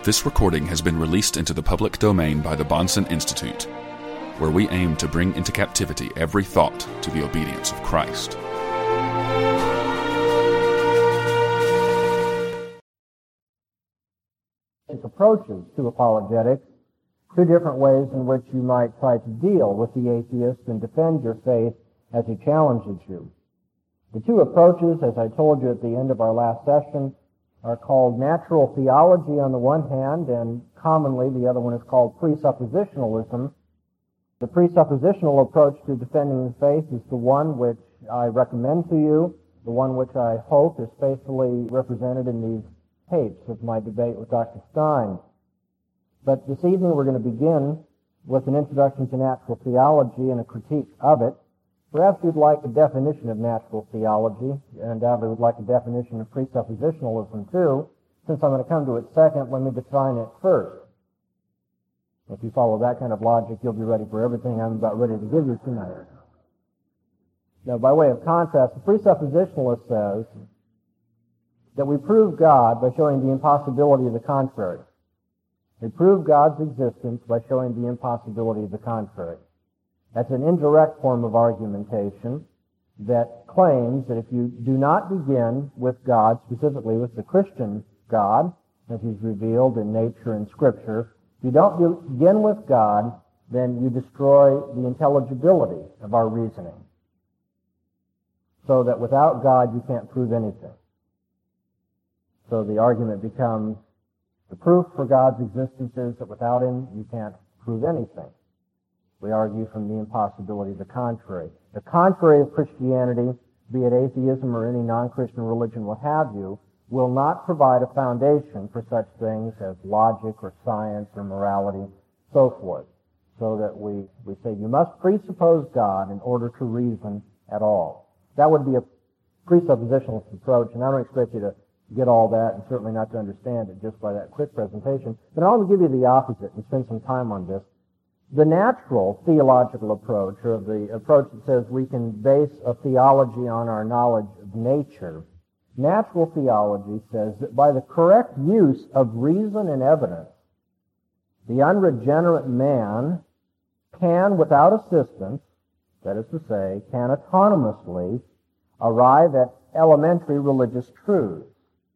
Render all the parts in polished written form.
This recording has been released into the public domain by the Bahnsen Institute, where we aim to bring into captivity every thought to the obedience of Christ. Approaches to apologetics, two different ways in which you might try to deal with the atheist and defend your faith as he challenges you. The two approaches, as I told you at the end of our last session, are called natural theology on the one hand, and commonly the other one is called presuppositionalism. The presuppositional approach to defending the faith is the one which I recommend to you, the one which I hope is faithfully represented in these tapes of my debate with Dr. Stein. But this evening we're going to begin with an introduction to natural theology and a critique of it. Perhaps you'd like a definition of natural theology, and undoubtedly would like a definition of presuppositionalism too. Since I'm going to come to it second, let me define it first. If you follow that kind of logic, you'll be ready for everything I'm about ready to give you tonight. Now, by way of contrast, the presuppositionalist says that we prove God by showing the impossibility of the contrary. We prove God's existence by showing the impossibility of the contrary. That's an indirect form of argumentation that claims that if you do not begin with God, specifically with the Christian God, as He's revealed in nature and Scripture, if you don't begin with God, then you destroy the intelligibility of our reasoning. So that without God, you can't prove anything. So the argument becomes, the proof for God's existence is that without Him, you can't prove anything. We argue from the impossibility of the contrary. The contrary of Christianity, be it atheism or any non-Christian religion, what have you, will not provide a foundation for such things as logic or science or morality, so forth. So that we say you must presuppose God in order to reason at all. That would be a presuppositionalist approach, and I don't expect you to get all that, and certainly not to understand it just by that quick presentation. But I want to give you the opposite and spend some time on this. The natural theological approach, or the approach that says we can base a theology on our knowledge of nature, natural theology says that by the correct use of reason and evidence, the unregenerate man can, without assistance, that is to say, can autonomously arrive at elementary religious truths.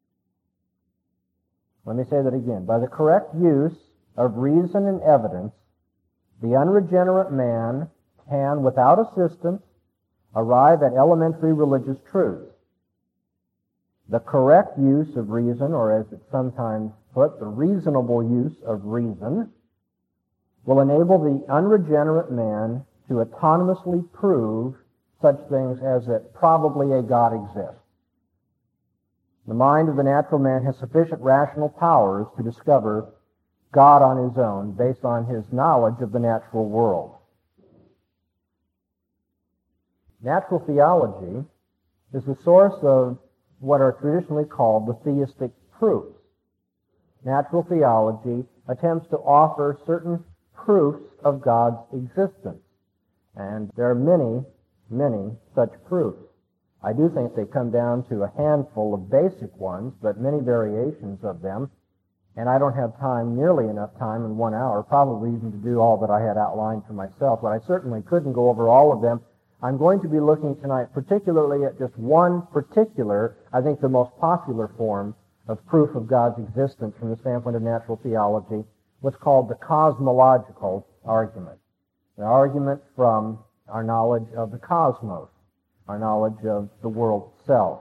Let me say that again. By the correct use of reason and evidence, the unregenerate man can, without assistance, arrive at elementary religious truths. The correct use of reason, or as it's sometimes put, the reasonable use of reason, will enable the unregenerate man to autonomously prove such things as that probably a God exists. The mind of the natural man has sufficient rational powers to discover God on his own, based on his knowledge of the natural world. Natural theology is the source of what are traditionally called the theistic proofs. Natural theology attempts to offer certain proofs of God's existence, and there are many, many such proofs. I do think they come down to a handful of basic ones, but many variations of them. And I don't have time, nearly enough time in 1 hour, probably even to do all that I had outlined for myself, but I certainly couldn't go over all of them. I'm going to be looking tonight particularly at just one particular, I think the most popular form of proof of God's existence from the standpoint of natural theology, what's called the cosmological argument. The argument from our knowledge of the cosmos, our knowledge of the world itself.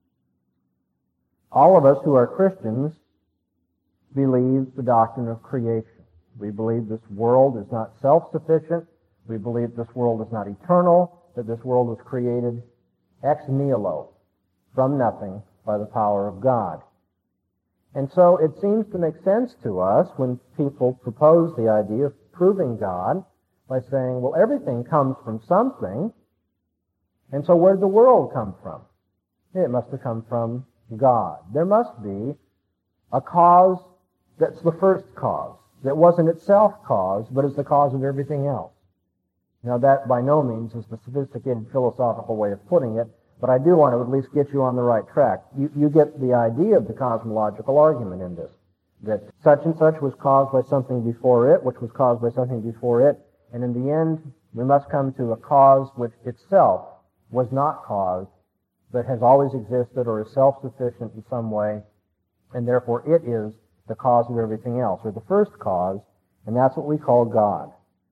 All of us who are Christians believe the doctrine of creation. We believe this world is not self-sufficient. We believe this world is not eternal, that this world was created ex nihilo, from nothing, by the power of God. And so it seems to make sense to us when people propose the idea of proving God by saying, well, everything comes from something, and so where did the world come from? It must have come from God. There must be a cause that's the first cause, that wasn't itself cause, but is the cause of everything else. Now that by no means is the sophisticated philosophical way of putting it, but I do want to at least get you on the right track. You get the idea of the cosmological argument in this. that such and such was caused by something before it, which was caused by something before it, and in the end, we must come to a cause which itself was not caused, but has always existed or is self-sufficient in some way, and therefore it is the cause of everything else, or the first cause, and that's what we call God.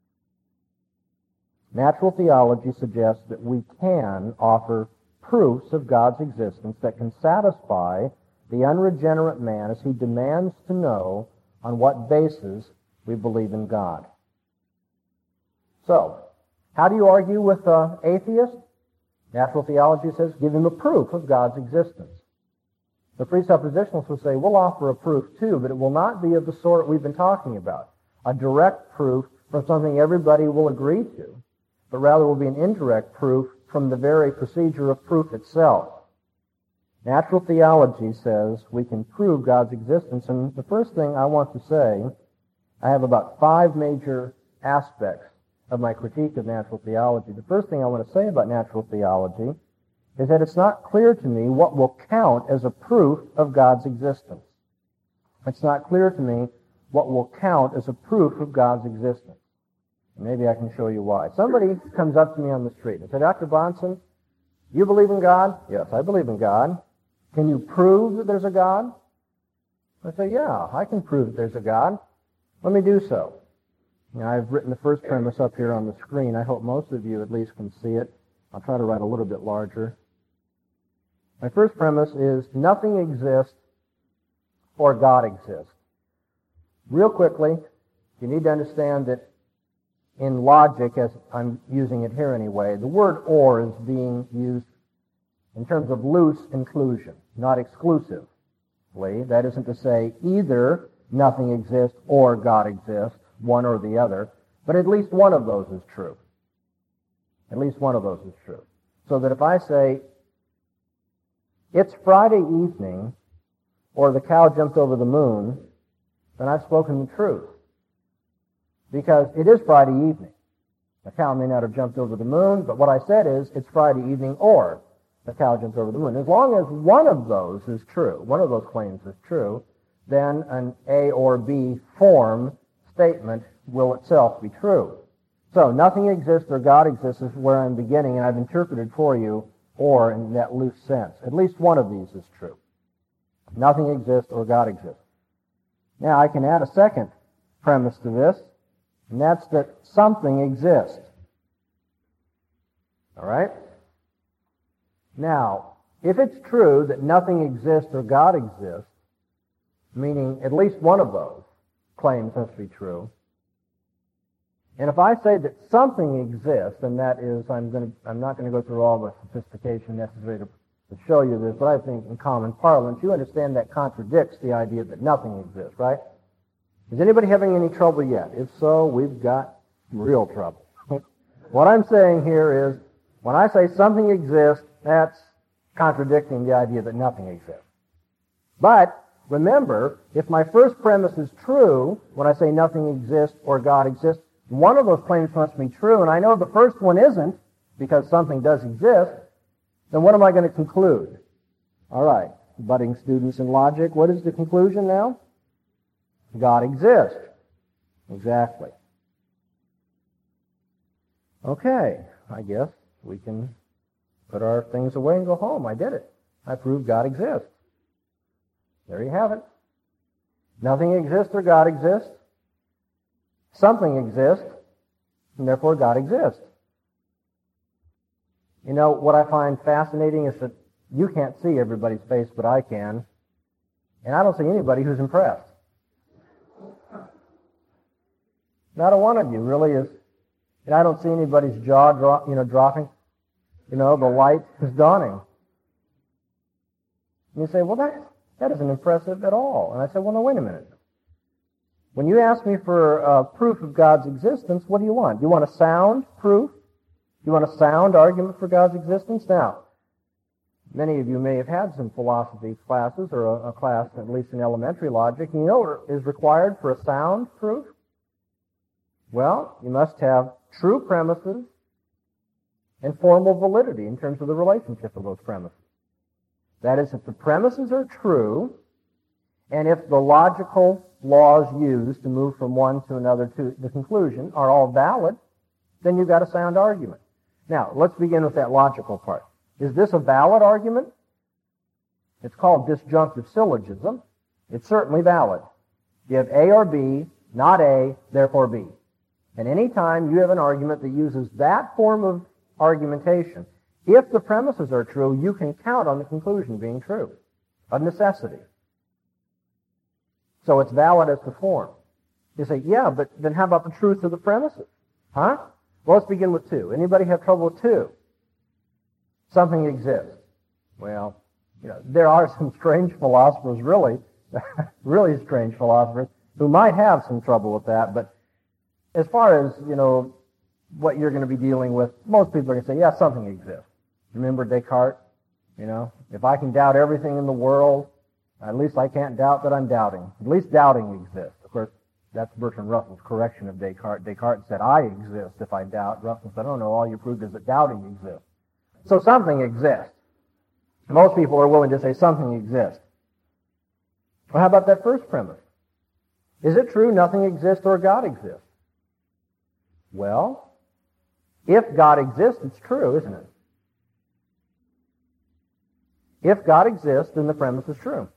Natural theology suggests that we can offer proofs of God's existence that can satisfy the unregenerate man as he demands to know on what basis we believe in God. So, how do you argue with an atheist? Natural theology says, give him a proof of God's existence. The presuppositionalists will say, we'll offer a proof too, but it will not be of the sort we've been talking about. A direct proof from something everybody will agree to, but rather will be an indirect proof from the very procedure of proof itself. Natural theology says we can prove God's existence, and the first thing I want to say, I have about 5 major aspects of my critique of natural theology. The first thing I want to say about natural theology is that it's not clear to me what will count as a proof of God's existence. It's not clear to me what will count as a proof of God's existence. Maybe I can show you why. Somebody comes up to me on the street and says, Dr. Bahnsen, you believe in God? Yes, I believe in God. Can you prove that there's a God? I say, yeah, I can prove that there's a God. Let me do so. Now, I've written the first premise up here on the screen. I hope most of you at least can see it. I'll try to write a little bit larger. My first premise is nothing exists or God exists. Real quickly, you need to understand that in logic, as I'm using it here anyway, the word or is being used in terms of loose inclusion, not exclusively. That isn't to say either nothing exists or God exists, one or the other, but at least one of those is true. At least one of those is true. So that if I say, it's Friday evening, or the cow jumped over the moon, then I've spoken the truth. Because it is Friday evening. The cow may not have jumped over the moon, but what I said is, it's Friday evening, or the cow jumped over the moon. As long as one of those is true, one of those claims is true, then an A or B form statement will itself be true. So, nothing exists or God exists is where I'm beginning, and I've interpreted for you or in that loose sense. At least one of these is true. Nothing exists or God exists. Now, I can add a second premise to this, and that's that something exists. All right? Now, if it's true that nothing exists or God exists, meaning at least one of those claims must be true, and if I say that something exists, and that is, I'm not going to go through all the sophistication necessary to show you this, but I think in common parlance, you understand that contradicts the idea that nothing exists, right? Is anybody having any trouble yet? If so, we've got real trouble. What I'm saying here is, when I say something exists, that's contradicting the idea that nothing exists. But, remember, if my first premise is true, when I say nothing exists or God exists, one of those claims must be true, and I know the first one isn't, because something does exist, then what am I going to conclude? All right, budding students in logic, what is the conclusion now? God exists. Exactly. Okay, I guess we can put our things away and go home. I did it. I proved God exists. There you have it. Nothing exists or God exists. Something exists, and therefore God exists. You know, what I find fascinating is that you can't see everybody's face, but I can. And I don't see anybody who's impressed. Not a one of you really is. And I don't see anybody's jaw dropping. You know, the light is dawning. And you say, well, that isn't impressive at all. And I say, well, no, wait a minute. When you ask me for proof of God's existence, what do you want? You want a sound proof? You want a sound argument for God's existence? Now, many of you may have had some philosophy classes, or a class, at least in elementary logic. You know what is required for a sound proof? Well, you must have true premises and formal validity in terms of the relationship of those premises. That is, if the premises are true, And if the logical laws used to move from one to another to the conclusion are all valid, then you've got a sound argument. Now, let's begin with that logical part. Is this a valid argument? It's called disjunctive syllogism. It's certainly valid. You have A or B, not A, therefore B. And any time you have an argument that uses that form of argumentation, if the premises are true, you can count on the conclusion being true, of necessity. So it's valid as to form. You say, yeah, but then how about the truth of the premises? Huh? Well, let's begin with 2. Anybody have trouble with 2? Something exists. Well, there are some strange philosophers, really, really strange philosophers, who might have some trouble with that, but as far as, what you're going to be dealing with, most people are going to say, yeah, something exists. Remember Descartes? If I can doubt everything in the world, at least I can't doubt that I'm doubting. At least doubting exists. Of course, that's Bertrand Russell's correction of Descartes. Descartes said, I exist if I doubt. Russell said, oh no, all you proved is that doubting exists. So something exists. Most people are willing to say something exists. Well, how about that first premise? Is it true nothing exists or God exists? Well, if God exists, it's true, isn't it? If God exists, then the premise is true.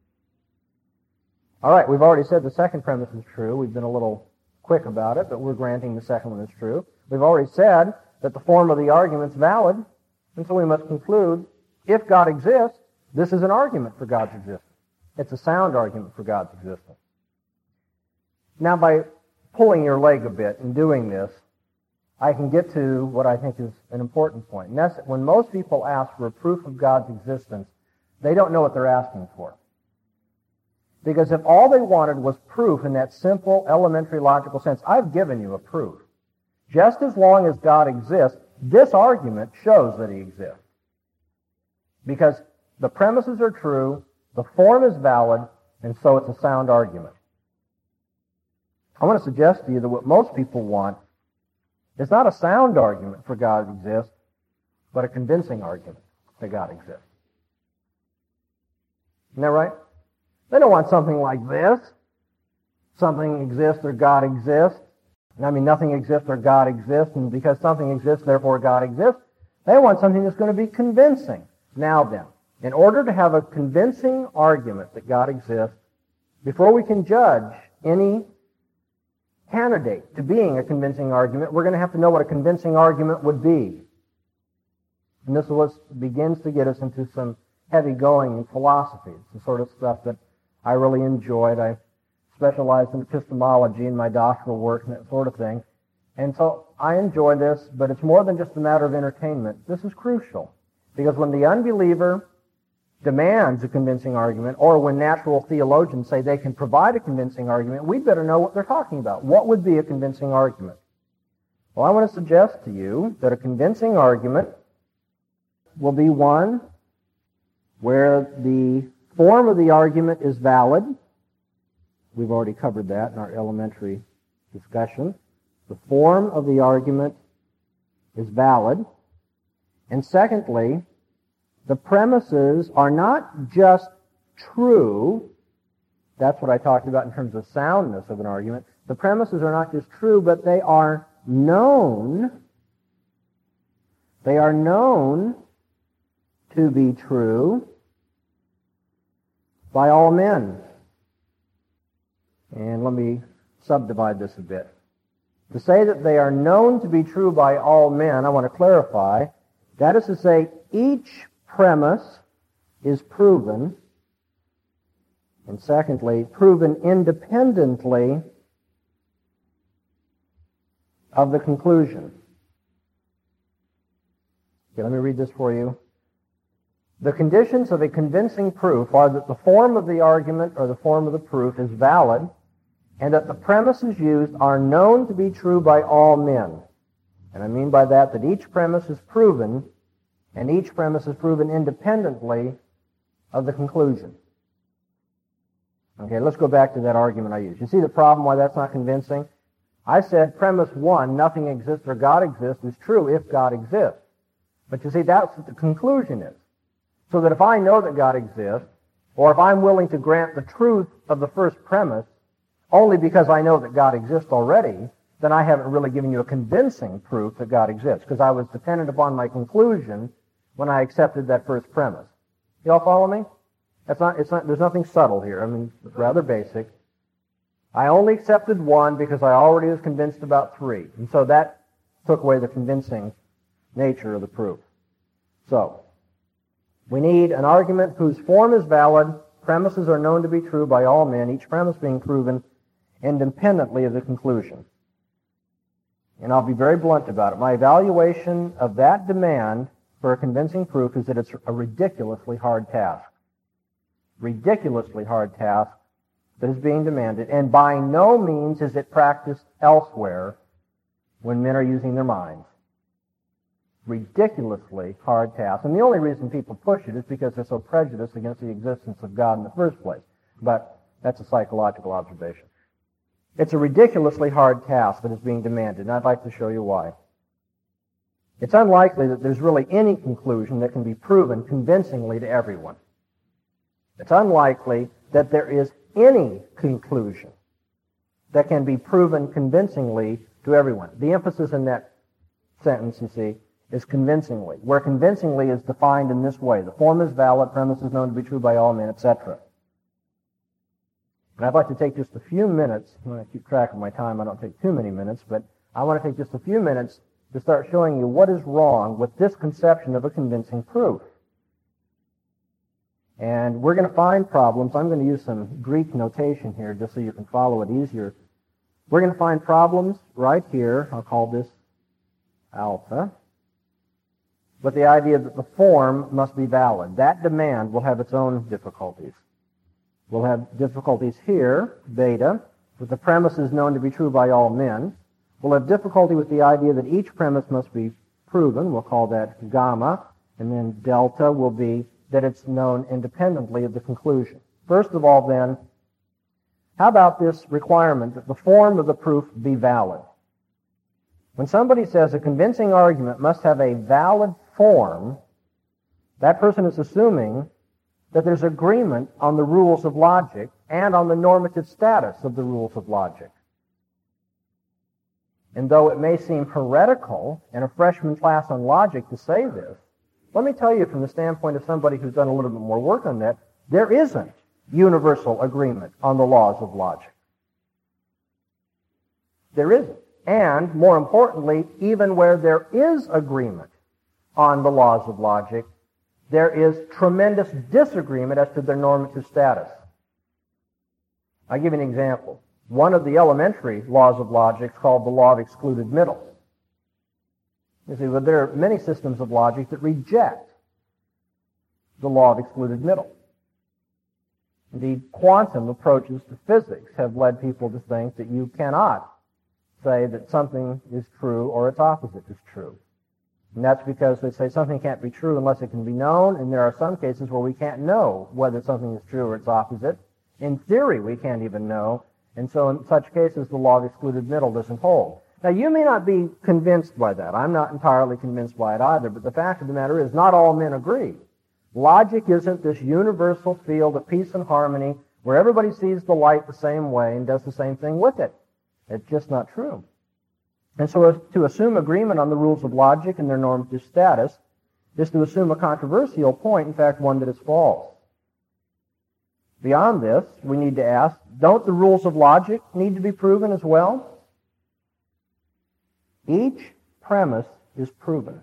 All right, we've already said the second premise is true. We've been a little quick about it, but we're granting the second one is true. We've already said that the form of the argument is valid, and so we must conclude, if God exists, this is an argument for God's existence. It's a sound argument for God's existence. Now, by pulling your leg a bit and doing this, I can get to what I think is an important point. And that's that when most people ask for a proof of God's existence, they don't know what they're asking for. Because if all they wanted was proof in that simple, elementary, logical sense, I've given you a proof. Just as long as God exists, this argument shows that he exists. Because the premises are true, the form is valid, and so it's a sound argument. I want to suggest to you that what most people want is not a sound argument for God exists, but a convincing argument that God exists. Isn't that right? They don't want something like this. Something exists or God exists. I mean, nothing exists or God exists, and because something exists, therefore God exists. They want something that's going to be convincing. Now then, in order to have a convincing argument that God exists, before we can judge any candidate to being a convincing argument, we're going to have to know what a convincing argument would be. And this is what begins to get us into some heavy going in philosophy. It's the sort of stuff that I really enjoyed. I specialized in epistemology in my doctoral work and that sort of thing. And so I enjoy this, but it's more than just a matter of entertainment. This is crucial. Because when the unbeliever demands a convincing argument, or when natural theologians say they can provide a convincing argument, we better know what they're talking about. What would be a convincing argument? Well, I want to suggest to you that a convincing argument will be one where the form of the argument is valid. We've already covered that in our elementary discussion. The form of the argument is valid. And secondly, the premises are not just true. That's what I talked about in terms of soundness of an argument. The premises are not just true, but they are known. They are known to be true by all men. And let me subdivide this a bit. To say that they are known to be true by all men, I want to clarify. That is to say, each premise is proven, and secondly, proven independently of the conclusion. Okay, let me read this for you. The conditions of a convincing proof are that the form of the argument or the form of the proof is valid, and that the premises used are known to be true by all men. And I mean by that each premise is proven, and each premise is proven independently of the conclusion. Okay, let's go back to that argument I used. You see the problem why that's not convincing? I said premise 1, nothing exists or God exists, is true if God exists. But you see, that's what the conclusion is. So that if I know that God exists, Or if I'm willing to grant the truth of the first premise only because I know that God exists already, then I haven't really given you a convincing proof that God exists, because I was dependent upon my conclusion when I accepted that first premise. You all follow me? There's nothing subtle here. I mean, it's rather basic. I only accepted one because I already was convinced about three. And so that took away the convincing nature of the proof. So, we need an argument whose form is valid, premises are known to be true by all men, each premise being proven independently of the conclusion. And I'll be very blunt about it. My evaluation of that demand for a convincing proof is that it's a ridiculously hard task. Ridiculously hard task that is being demanded, and by no means is it practiced elsewhere when men are using their minds. Ridiculously hard task. And the only reason people push it is because they're so prejudiced against the existence of God in the first place. But that's a psychological observation. It's a ridiculously hard task that is being demanded, and I'd like to show you why. It's unlikely that there's really any conclusion that can be proven convincingly to everyone. It's unlikely that there is any conclusion that can be proven convincingly to everyone. The emphasis in that sentence, you see, is convincingly, where convincingly is defined in this way. The form is valid, premise is known to be true by all men, etc. And I'd like to take just a few minutes. I want to keep track of my time. I don't take too many minutes, but I want to take just a few minutes to start showing you what is wrong with this conception of a convincing proof. And we're going to find problems. I'm going to use some Greek notation here just so you can follow it easier. We're going to find problems right here. I'll call this alpha. With the idea that the form must be valid. That demand will have its own difficulties. We'll have difficulties here, beta, with the premises known to be true by all men. We'll have difficulty with the idea that each premise must be proven. We'll call that gamma. And then delta will be that it's known independently of the conclusion. First of all, then, how about this requirement that the form of the proof be valid? When somebody says a convincing argument must have a valid form, that person is assuming that there's agreement on the rules of logic and on the normative status of the rules of logic. And though it may seem heretical in a freshman class on logic to say this, let me tell you from the standpoint of somebody who's done a little bit more work on that, there isn't universal agreement on the laws of logic. There isn't. And, more importantly, even where there is agreement on the laws of logic, there is tremendous disagreement as to their normative status. I'll give you an example. One of the elementary laws of logic is called the law of excluded middle. You see, but there are many systems of logic that reject the law of excluded middle. Indeed, quantum approaches to physics have led people to think that you cannot say that something is true or its opposite is true. And that's because they say something can't be true unless it can be known, and there are some cases where we can't know whether something is true or its opposite. In theory, we can't even know, and so in such cases, the law of excluded middle doesn't hold. Now, you may not be convinced by that. I'm not entirely convinced by it either, but the fact of the matter is not all men agree. Logic isn't this universal field of peace and harmony where everybody sees the light the same way and does the same thing with it. It's just not true. And so to assume agreement on the rules of logic and their normative status is to assume a controversial point, in fact, one that is false. Beyond this, we need to ask, don't the rules of logic need to be proven as well? Each premise is proven.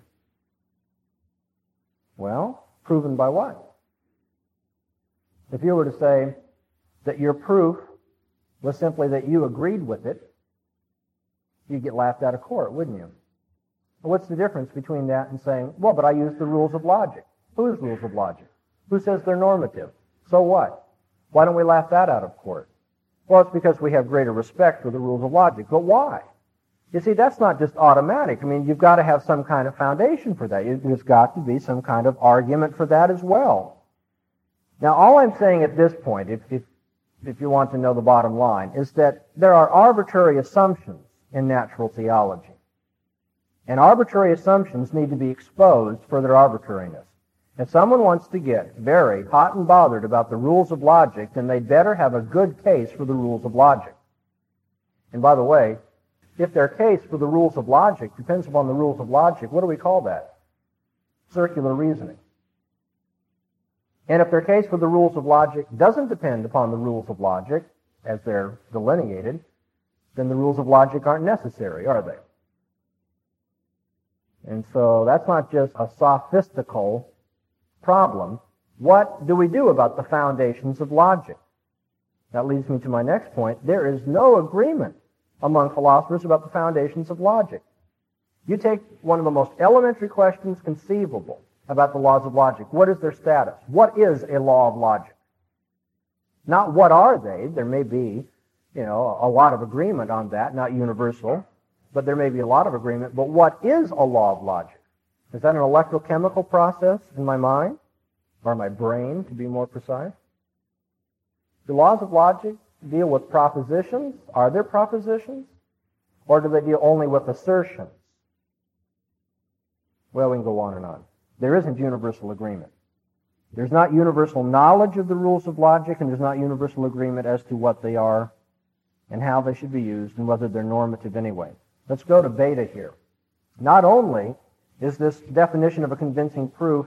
Well, proven by what? If you were to say that your proof was simply that you agreed with it, you'd get laughed out of court, wouldn't you? What's the difference between that and saying, well, but I used the rules of logic? Whose rules of logic? Who says they're normative? So what? Why don't we laugh that out of court? Well, it's because we have greater respect for the rules of logic. But why? You see, that's not just automatic. I mean, you've got to have some kind of foundation for that. There's got to be some kind of argument for that as well. Now, all I'm saying at this point, if you want to know the bottom line, is that there are arbitrary assumptions in natural theology. And arbitrary assumptions need to be exposed for their arbitrariness. If someone wants to get very hot and bothered about the rules of logic, then they'd better have a good case for the rules of logic. And by the way, if their case for the rules of logic depends upon the rules of logic, what do we call that? Circular reasoning. And if their case for the rules of logic doesn't depend upon the rules of logic, as they're delineated, then the rules of logic aren't necessary, are they? And so that's not just a sophistical problem. What do we do about the foundations of logic? That leads me to my next point. There is no agreement among philosophers about the foundations of logic. You take one of the most elementary questions conceivable about the laws of logic. What is their status? What is a law of logic? Not what are they. There may be, a lot of agreement on that, not universal, but there may be a lot of agreement. But what is a law of logic? Is that an electrochemical process in my mind, or my brain, to be more precise? Do laws of logic deal with propositions? Are there propositions? Or do they deal only with assertions? Well, we can go on and on. There isn't universal agreement. There's not universal knowledge of the rules of logic, and there's not universal agreement as to what they are and how they should be used and whether they're normative anyway. Let's go to beta here. Not only is this definition of a convincing proof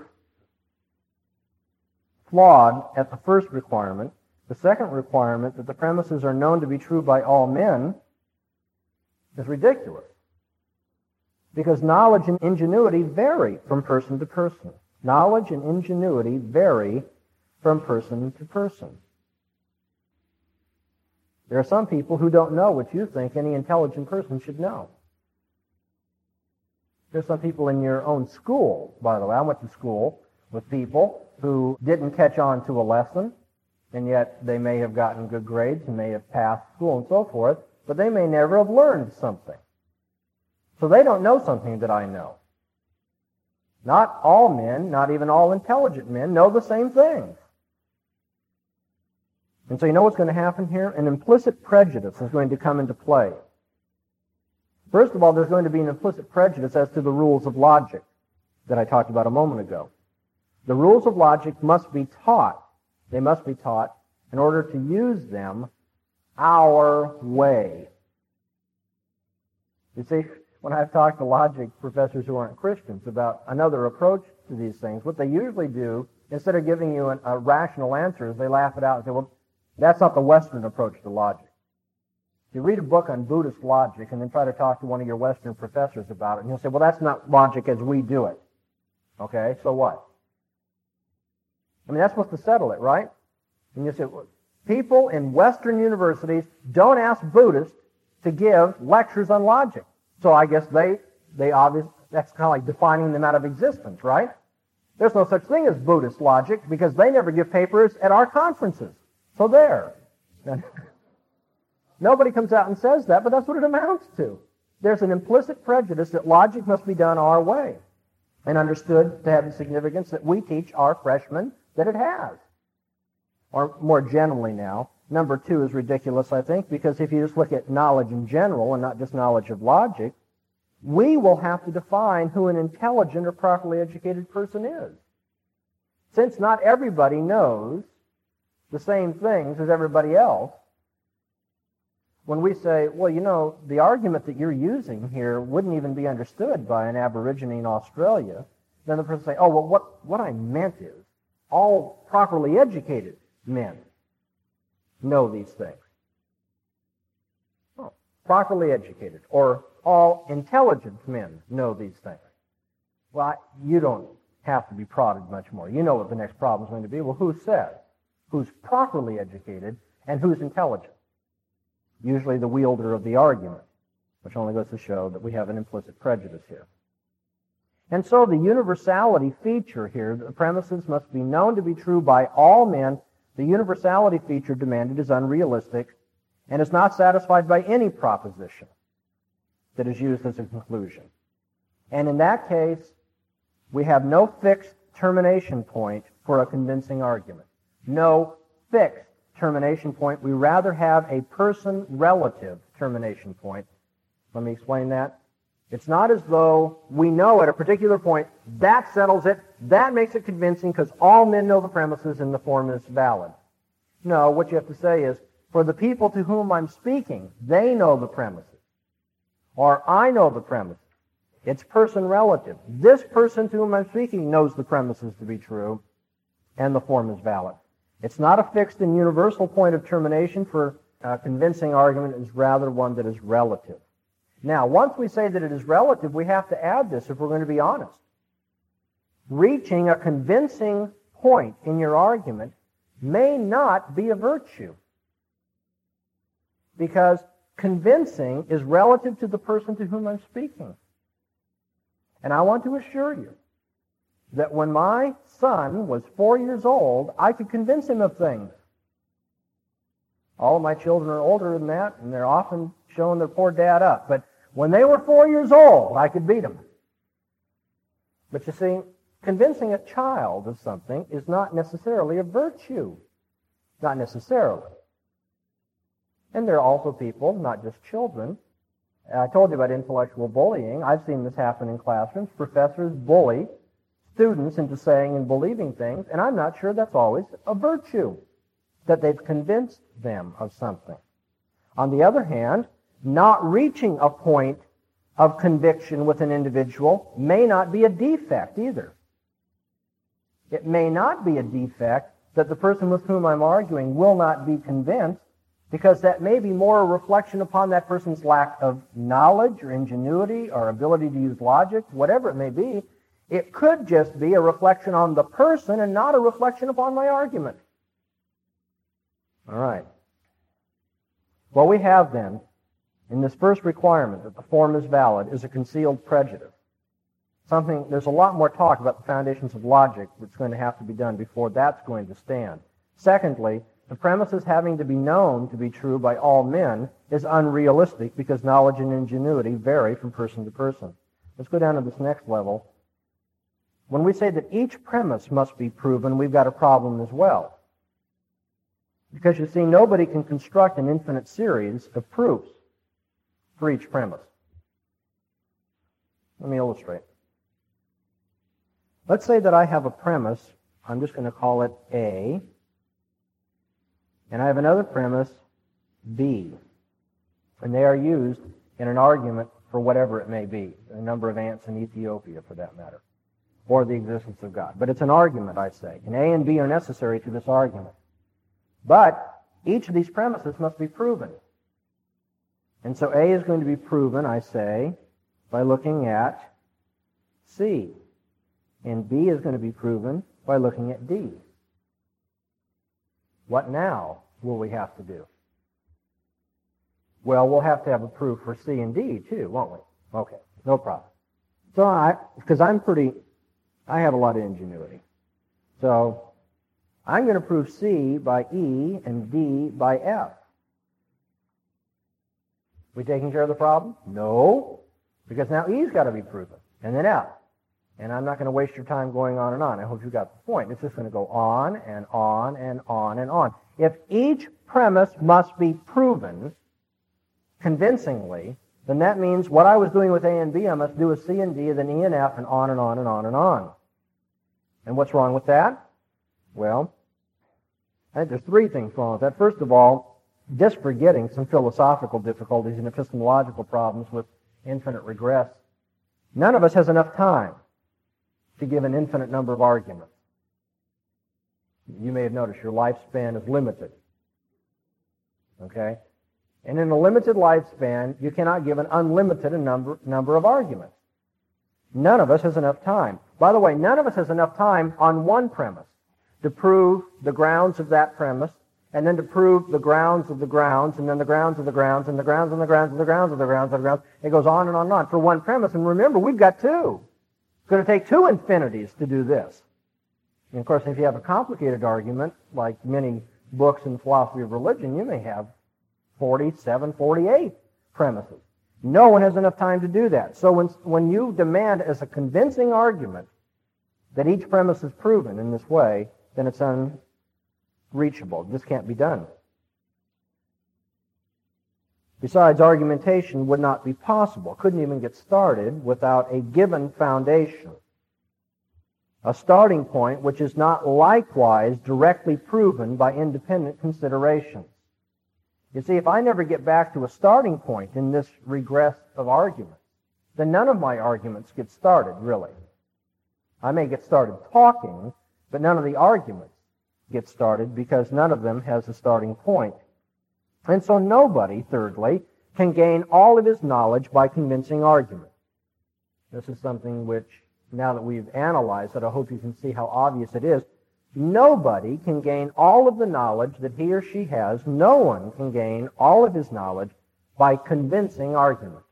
flawed at the first requirement, the second requirement, that the premises are known to be true by all men, is ridiculous. Because knowledge and ingenuity vary from person to person. Knowledge and ingenuity vary from person to person. There are some people who don't know what you think any intelligent person should know. There's some people in your own school, by the way. I went to school with people who didn't catch on to a lesson, and yet they may have gotten good grades and may have passed school and so forth, but they may never have learned something. So they don't know something that I know. Not all men, not even all intelligent men, know the same things. And so you know what's going to happen here? An implicit prejudice is going to come into play. First of all, there's going to be an implicit prejudice as to the rules of logic that I talked about a moment ago. The rules of logic must be taught. They must be taught in order to use them our way. You see, when I've talked to logic professors who aren't Christians about another approach to these things, what they usually do, instead of giving you a rational answer, is they laugh it out and say, well, that's not the Western approach to logic. You read a book on Buddhist logic and then try to talk to one of your Western professors about it, and he'll say, well, that's not logic as we do it. Okay, so what? I mean, that's supposed to settle it, right? And you say, well, people in Western universities don't ask Buddhists to give lectures on logic. So I guess they obviously, that's kind of like defining them out of existence, right? There's no such thing as Buddhist logic because they never give papers at our conferences. So there. Nobody comes out and says that, but that's what it amounts to. There's an implicit prejudice that logic must be done our way and understood to have the significance that we teach our freshmen that it has. Or more generally now, number 2 is ridiculous, I think, because if you just look at knowledge in general and not just knowledge of logic, we will have to define who an intelligent or properly educated person is. Since not everybody knows the same things as everybody else, when we say, well, the argument that you're using here wouldn't even be understood by an Aborigine in Australia, then the person say, oh, well, what I meant is all properly educated men know these things. Oh, properly educated, or all intelligent men know these things. Well, you don't have to be prodded much more. You know what the next problem is going to be. Well, who says? Who's properly educated and who's intelligent? Usually the wielder of the argument, which only goes to show that we have an implicit prejudice here. And so the universality feature here, the premises must be known to be true by all men. The universality feature demanded is unrealistic and is not satisfied by any proposition that is used as a conclusion. And in that case, we have no fixed termination point for a convincing argument. No fixed termination point. We rather have a person-relative termination point. Let me explain that. It's not as though we know at a particular point, that settles it, that makes it convincing because all men know the premises and the form is valid. No, what you have to say is, for the people to whom I'm speaking, they know the premises. Or I know the premises. It's person relative. This person to whom I'm speaking knows the premises to be true, and the form is valid. It's not a fixed and universal point of termination for a convincing argument. It is rather one that is relative. Now, once we say that it is relative, we have to add this if we're going to be honest. Reaching a convincing point in your argument may not be a virtue, because convincing is relative to the person to whom I'm speaking. And I want to assure you that when my son was 4 years old, I could convince him of things. All of my children are older than that, and they're often showing their poor dad up. But when they were 4 years old, I could beat them. But you see, convincing a child of something is not necessarily a virtue. Not necessarily. And there are also people, not just children. I told you about intellectual bullying. I've seen this happen in classrooms. Professors bully students into saying and believing things, and I'm not sure that's always a virtue, that they've convinced them of something. On the other hand, not reaching a point of conviction with an individual may not be a defect either. It may not be a defect that the person with whom I'm arguing will not be convinced, because that may be more a reflection upon that person's lack of knowledge or ingenuity or ability to use logic, whatever it may be. It could just be a reflection on the person and not a reflection upon my argument. All right. What we have then, in this first requirement that the form is valid, is a concealed prejudice. There's a lot more talk about the foundations of logic that's going to have to be done before that's going to stand. Secondly, the premises having to be known to be true by all men is unrealistic because knowledge and ingenuity vary from person to person. Let's go down to this next level. When we say that each premise must be proven, we've got a problem as well. Because you see, nobody can construct an infinite series of proofs for each premise. Let me illustrate. Let's say that I have a premise, I'm just going to call it A, and I have another premise, B, and they are used in an argument for whatever it may be, a number of ants in Ethiopia for that matter, or the existence of God. But it's an argument, I say, and A and B are necessary to this argument. But each of these premises must be proven. And so A is going to be proven, I say, by looking at C. And B is going to be proven by looking at D. What now will we have to do? Well, we'll have to have a proof for C and D too, won't we? Okay, no problem. So I have a lot of ingenuity. So I'm going to prove C by E and D by F. We taking care of the problem? No, because now E's got to be proven, and then F. And I'm not going to waste your time going on and on. I hope you got the point. It's just going to go on and on and on and on. If each premise must be proven convincingly, then that means what I was doing with A and B, I must do with C and D, then E and F, and on and on and on and on. And what's wrong with that? Well, I think there's three things wrong with that. First of all, just forgetting some philosophical difficulties and epistemological problems with infinite regress. None of us has enough time to give an infinite number of arguments. You may have noticed your lifespan is limited. Okay? And in a limited lifespan, you cannot give an unlimited number of arguments. None of us has enough time. By the way, none of us has enough time on one premise to prove the grounds of that premise, and then to prove the grounds of the grounds, and then the grounds of the grounds, and the grounds of the grounds of the grounds of the grounds of the grounds. It goes on and on and on for one premise. And remember, we've got two. It's going to take two infinities to do this. And of course, if you have a complicated argument, like many books in the philosophy of religion, you may have 47, 48 premises. No one has enough time to do that. So when you demand as a convincing argument that each premise is proven in this way, then it's unreachable. This can't be done. Besides, argumentation would not be possible, couldn't even get started without a given foundation, a starting point which is not likewise directly proven by independent considerations. You see, if I never get back to a starting point in this regress of arguments, then none of my arguments get started, really. I may get started talking, but none of the arguments get started because none of them has a starting point. And so nobody, thirdly, can gain all of his knowledge by convincing argument. This is something which, now that we've analyzed it, I hope you can see how obvious it is. Nobody can gain all of the knowledge that he or she has. No one can gain all of his knowledge by convincing argument.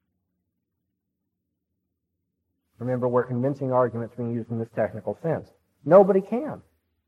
Remember, we're convincing arguments being used in this technical sense. Nobody can.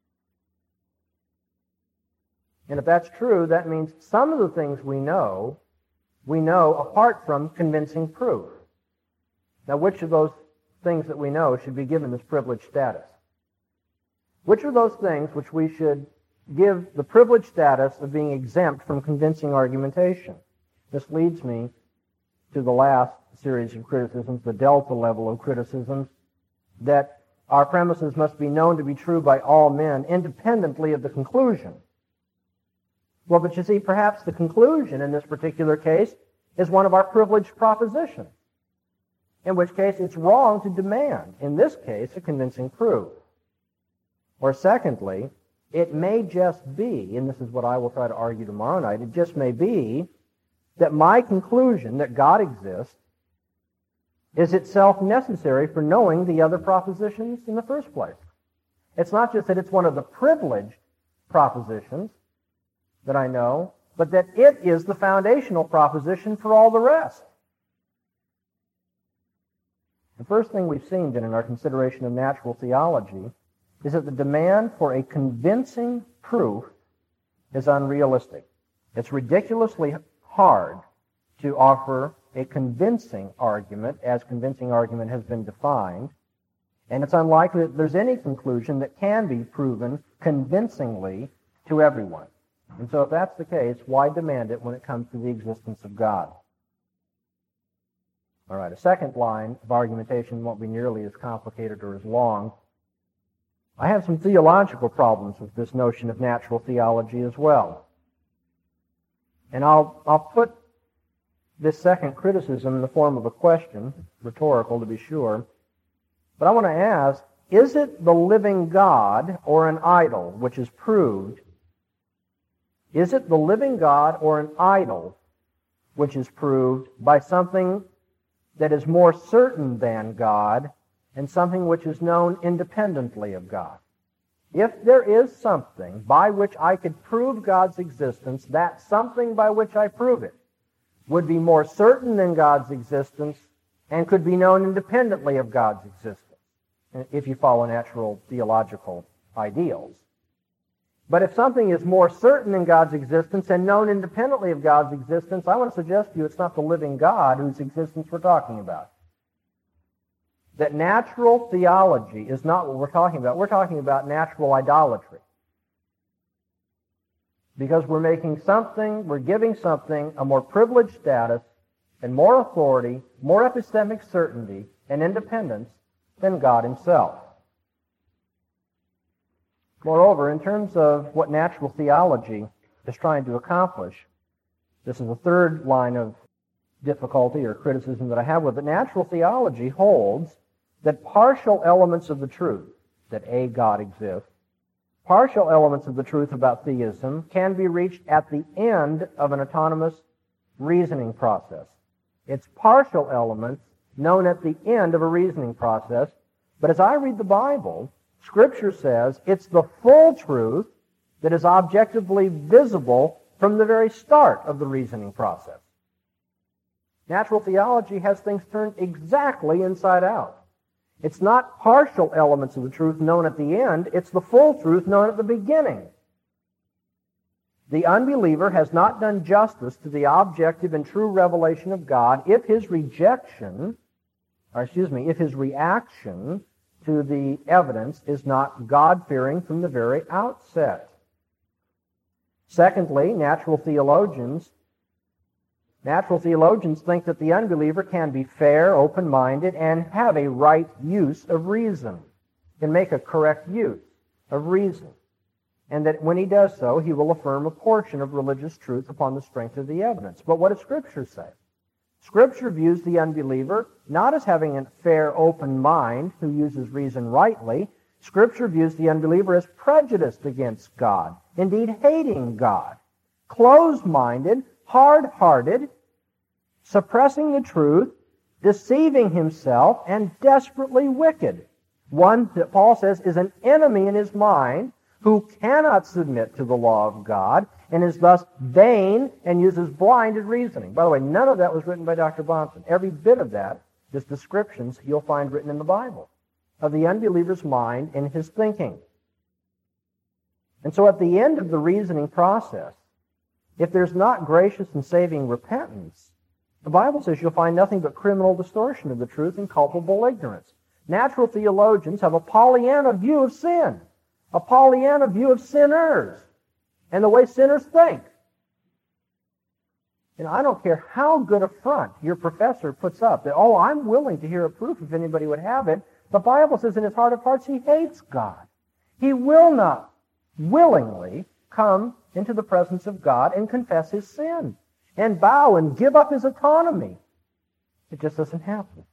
And if that's true, that means some of the things we know apart from convincing proof. Now, which of those things that we know should be given this privileged status? Which are those things which we should give the privileged status of being exempt from convincing argumentation? This leads me to the last series of criticisms, the delta level of criticisms, that our premises must be known to be true by all men, independently of the conclusion. Well, but you see, perhaps the conclusion in this particular case is one of our privileged propositions, in which case it's wrong to demand, in this case, a convincing proof. Or secondly, it may just be, and this is what I will try to argue tomorrow night, it just may be that my conclusion that God exists is itself necessary for knowing the other propositions in the first place. It's not just that it's one of the privileged propositions that I know, but that it is the foundational proposition for all the rest. The first thing we've seen then in our consideration of natural theology is that the demand for a convincing proof is unrealistic. It's ridiculously hard to offer a convincing argument as convincing argument has been defined, and it's unlikely that there's any conclusion that can be proven convincingly to everyone. And so if that's the case, why demand it when it comes to the existence of God? All right, a second line of argumentation won't be nearly as complicated or as long. I have some theological problems with this notion of natural theology as well. And I'll put this second criticism in the form of a question, rhetorical to be sure, but I want to ask, is it the living God or an idol which is proved? Is it the living God or an idol which is proved by something that is more certain than God and something which is known independently of God? If there is something by which I could prove God's existence, that something by which I prove it would be more certain than God's existence and could be known independently of God's existence, if you follow natural theological ideals. But if something is more certain than God's existence and known independently of God's existence, I want to suggest to you it's not the living God whose existence we're talking about. That natural theology is not what we're talking about. We're talking about natural idolatry. Because we're giving something a more privileged status and more authority, more epistemic certainty and independence than God himself. Moreover, in terms of what natural theology is trying to accomplish, this is the third line of difficulty or criticism that I have with it. Natural theology holds that partial elements of the truth, that a God exists, partial elements of the truth about theism can be reached at the end of an autonomous reasoning process. It's partial elements known at the end of a reasoning process, but as I read the Bible, Scripture says it's the full truth that is objectively visible from the very start of the reasoning process. Natural theology has things turned exactly inside out. It's not partial elements of the truth known at the end, it's the full truth known at the beginning. The unbeliever has not done justice to the objective and true revelation of God if his reaction to the evidence is not God-fearing from the very outset. Secondly, natural theologians Natural theologians think that the unbeliever can be fair, open-minded, and have a right use of reason, can make a correct use of reason, and that when he does so, he will affirm a portion of religious truth upon the strength of the evidence. But what does Scripture say? Scripture views the unbeliever not as having a fair, open mind who uses reason rightly. Scripture views the unbeliever as prejudiced against God, indeed hating God, closed-minded, hard-hearted, suppressing the truth, deceiving himself, and desperately wicked. One that Paul says is an enemy in his mind who cannot submit to the law of God and is thus vain and uses blinded reasoning. By the way, none of that was written by Dr. Bahnsen. Every bit of that is descriptions you'll find written in the Bible of the unbeliever's mind and his thinking. And so at the end of the reasoning process, if there's not gracious and saving repentance, the Bible says you'll find nothing but criminal distortion of the truth and culpable ignorance. Natural theologians have a Pollyanna view of sin, a Pollyanna view of sinners, and the way sinners think. And I don't care how good a front your professor puts up, that, oh, I'm willing to hear a proof if anybody would have it. The Bible says in his heart of hearts he hates God. He will not willingly come into the presence of God and confess his sin and bow and give up his autonomy. It just doesn't happen.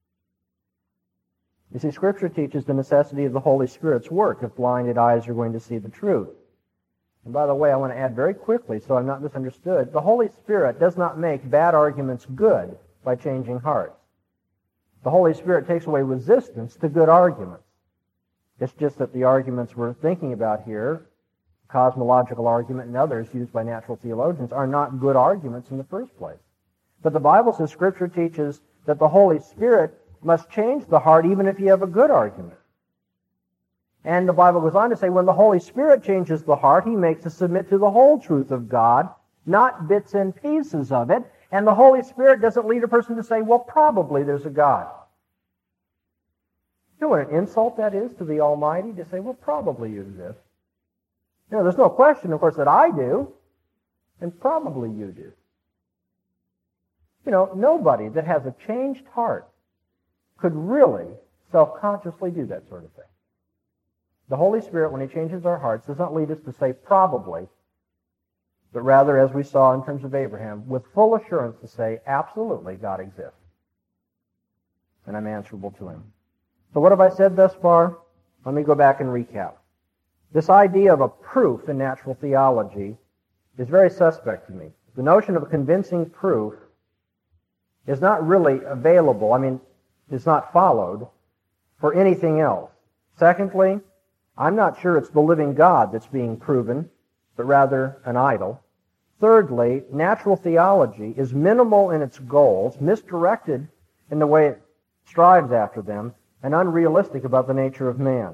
You see, Scripture teaches the necessity of the Holy Spirit's work if blinded eyes are going to see the truth. And by the way, I want to add very quickly, so I'm not misunderstood, the Holy Spirit does not make bad arguments good by changing hearts. The Holy Spirit takes away resistance to good arguments. It's just that the arguments we're thinking about here, cosmological argument and others used by natural theologians, are not good arguments in the first place. But the Bible says, Scripture teaches that the Holy Spirit must change the heart even if you have a good argument. And the Bible goes on to say, when the Holy Spirit changes the heart, he makes us submit to the whole truth of God, not bits and pieces of it. And the Holy Spirit doesn't lead a person to say, well, probably there's a God. You know what an insult that is to the Almighty, to say, well, probably you exist. You know, there's no question, of course, that I do, and probably you do. You know, nobody that has a changed heart could really self-consciously do that sort of thing. The Holy Spirit, when he changes our hearts, does not lead us to say probably, but rather, as we saw in terms of Abraham, with full assurance to say, absolutely, God exists. And I'm answerable to him. So what have I said thus far? Let me go back and recap. This idea of a proof in natural theology is very suspect to me. The notion of a convincing proof is not really available, is not followed for anything else. Secondly, I'm not sure it's the living God that's being proven, but rather an idol. Thirdly, natural theology is minimal in its goals, misdirected in the way it strives after them, and unrealistic about the nature of man.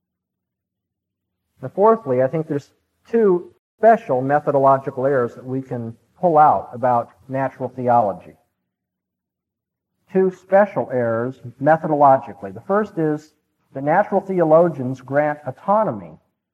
And fourthly, I think there's two special methodological errors that we can pull out about natural theology. Two special errors methodologically. The first is that natural theologians grant autonomy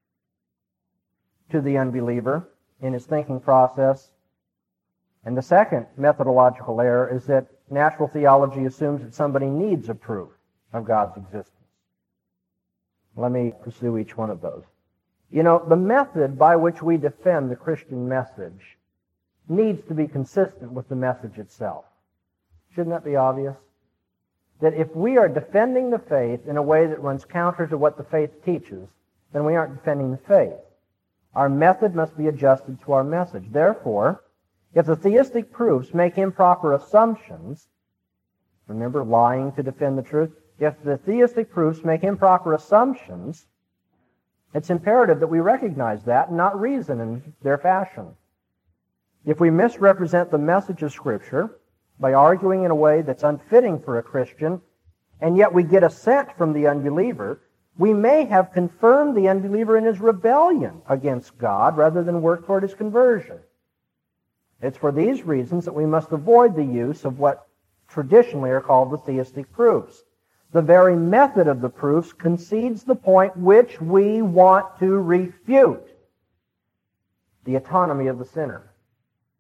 to the unbeliever in his thinking process. And the second methodological error is that natural theology assumes that somebody needs a proof of God's existence. Let me pursue each one of those. You know, the method by which we defend the Christian message needs to be consistent with the message itself. Shouldn't that be obvious? That if we are defending the faith in a way that runs counter to what the faith teaches, then we aren't defending the faith. Our method must be adjusted to our message. Therefore, if the theistic proofs make improper assumptions, remember, lying to defend the truth, if the theistic proofs make improper assumptions, it's imperative that we recognize that and not reason in their fashion. If we misrepresent the message of Scripture by arguing in a way that's unfitting for a Christian, and yet we get assent from the unbeliever, we may have confirmed the unbeliever in his rebellion against God rather than work toward his conversion. It's for these reasons that we must avoid the use of what traditionally are called the theistic proofs. The very method of the proofs concedes the point which we want to refute: the autonomy of the sinner.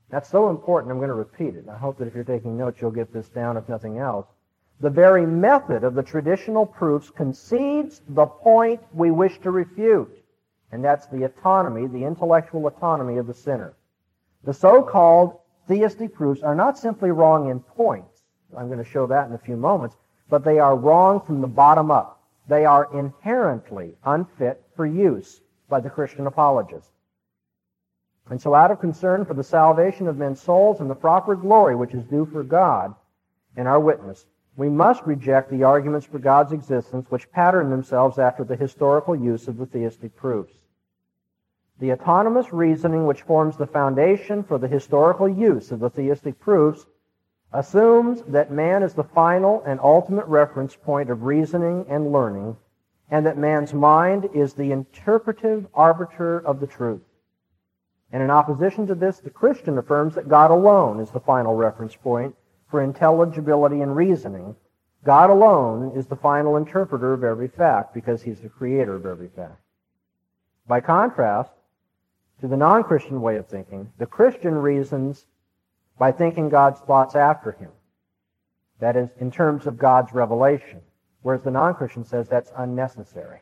That's so important, I'm going to repeat it. I hope that if you're taking notes, you'll get this down, if nothing else. The very method of the traditional proofs concedes the point we wish to refute, and that's the autonomy, the intellectual autonomy of the sinner. The so-called theistic proofs are not simply wrong in points. I'm going to show that in a few moments, but they are wrong from the bottom up. They are inherently unfit for use by the Christian apologists. And so out of concern for the salvation of men's souls and the proper glory which is due for God and our witness, we must reject the arguments for God's existence which pattern themselves after the historical use of the theistic proofs. The autonomous reasoning which forms the foundation for the historical use of the theistic proofs assumes that man is the final and ultimate reference point of reasoning and learning, and that man's mind is the interpretive arbiter of the truth. And in opposition to this, the Christian affirms that God alone is the final reference point for intelligibility and reasoning. God alone is the final interpreter of every fact because he's the creator of every fact. By contrast to the non-Christian way of thinking, the Christian reasons by thinking God's thoughts after him. That is, in terms of God's revelation, whereas the non-Christian says that's unnecessary.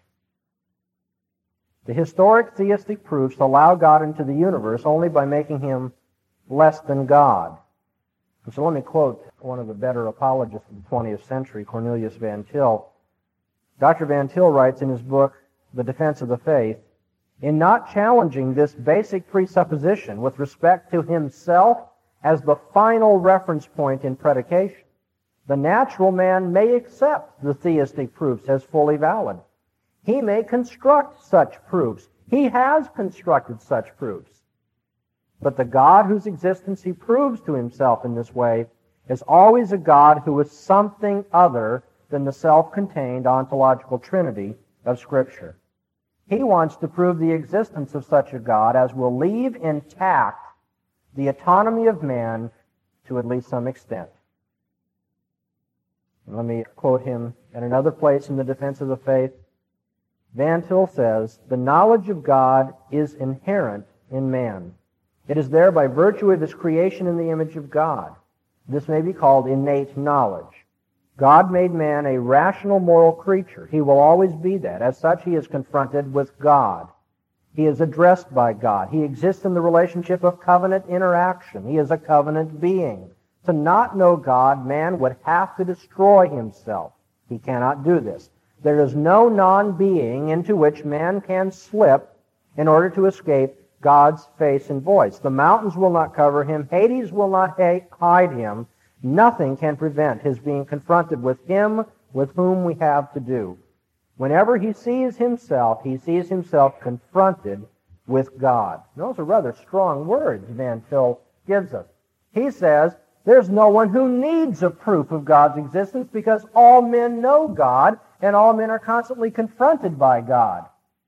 The historic theistic proofs allow God into the universe only by making him less than God. And so let me quote one of the better apologists of the 20th century, Cornelius Van Til. Dr. Van Til writes in his book, The Defense of the Faith, in not challenging this basic presupposition with respect to himself as the final reference point in predication, the natural man may accept the theistic proofs as fully valid. He may construct such proofs. He has constructed such proofs. But the God whose existence he proves to himself in this way is always a God who is something other than the self-contained ontological trinity of Scripture. He wants to prove the existence of such a God as will leave intact the autonomy of man to at least some extent. And let me quote him at another place in the Defense of the Faith. Van Til says, the knowledge of God is inherent in man. It is there by virtue of his creation in the image of God. This may be called innate knowledge. God made man a rational moral creature. He will always be that. As such, he is confronted with God. He is addressed by God. He exists in the relationship of covenant interaction. He is a covenant being. To not know God, man would have to destroy himself. He cannot do this. There is no non-being into which man can slip in order to escape God's face and voice. The mountains will not cover him. Hades will not hide him. Nothing can prevent his being confronted with him with whom we have to do. Whenever he sees himself confronted with God. Those are rather strong words Van Til gives us. He says, there's no one who needs a proof of God's existence because all men know God and all men are constantly confronted by God.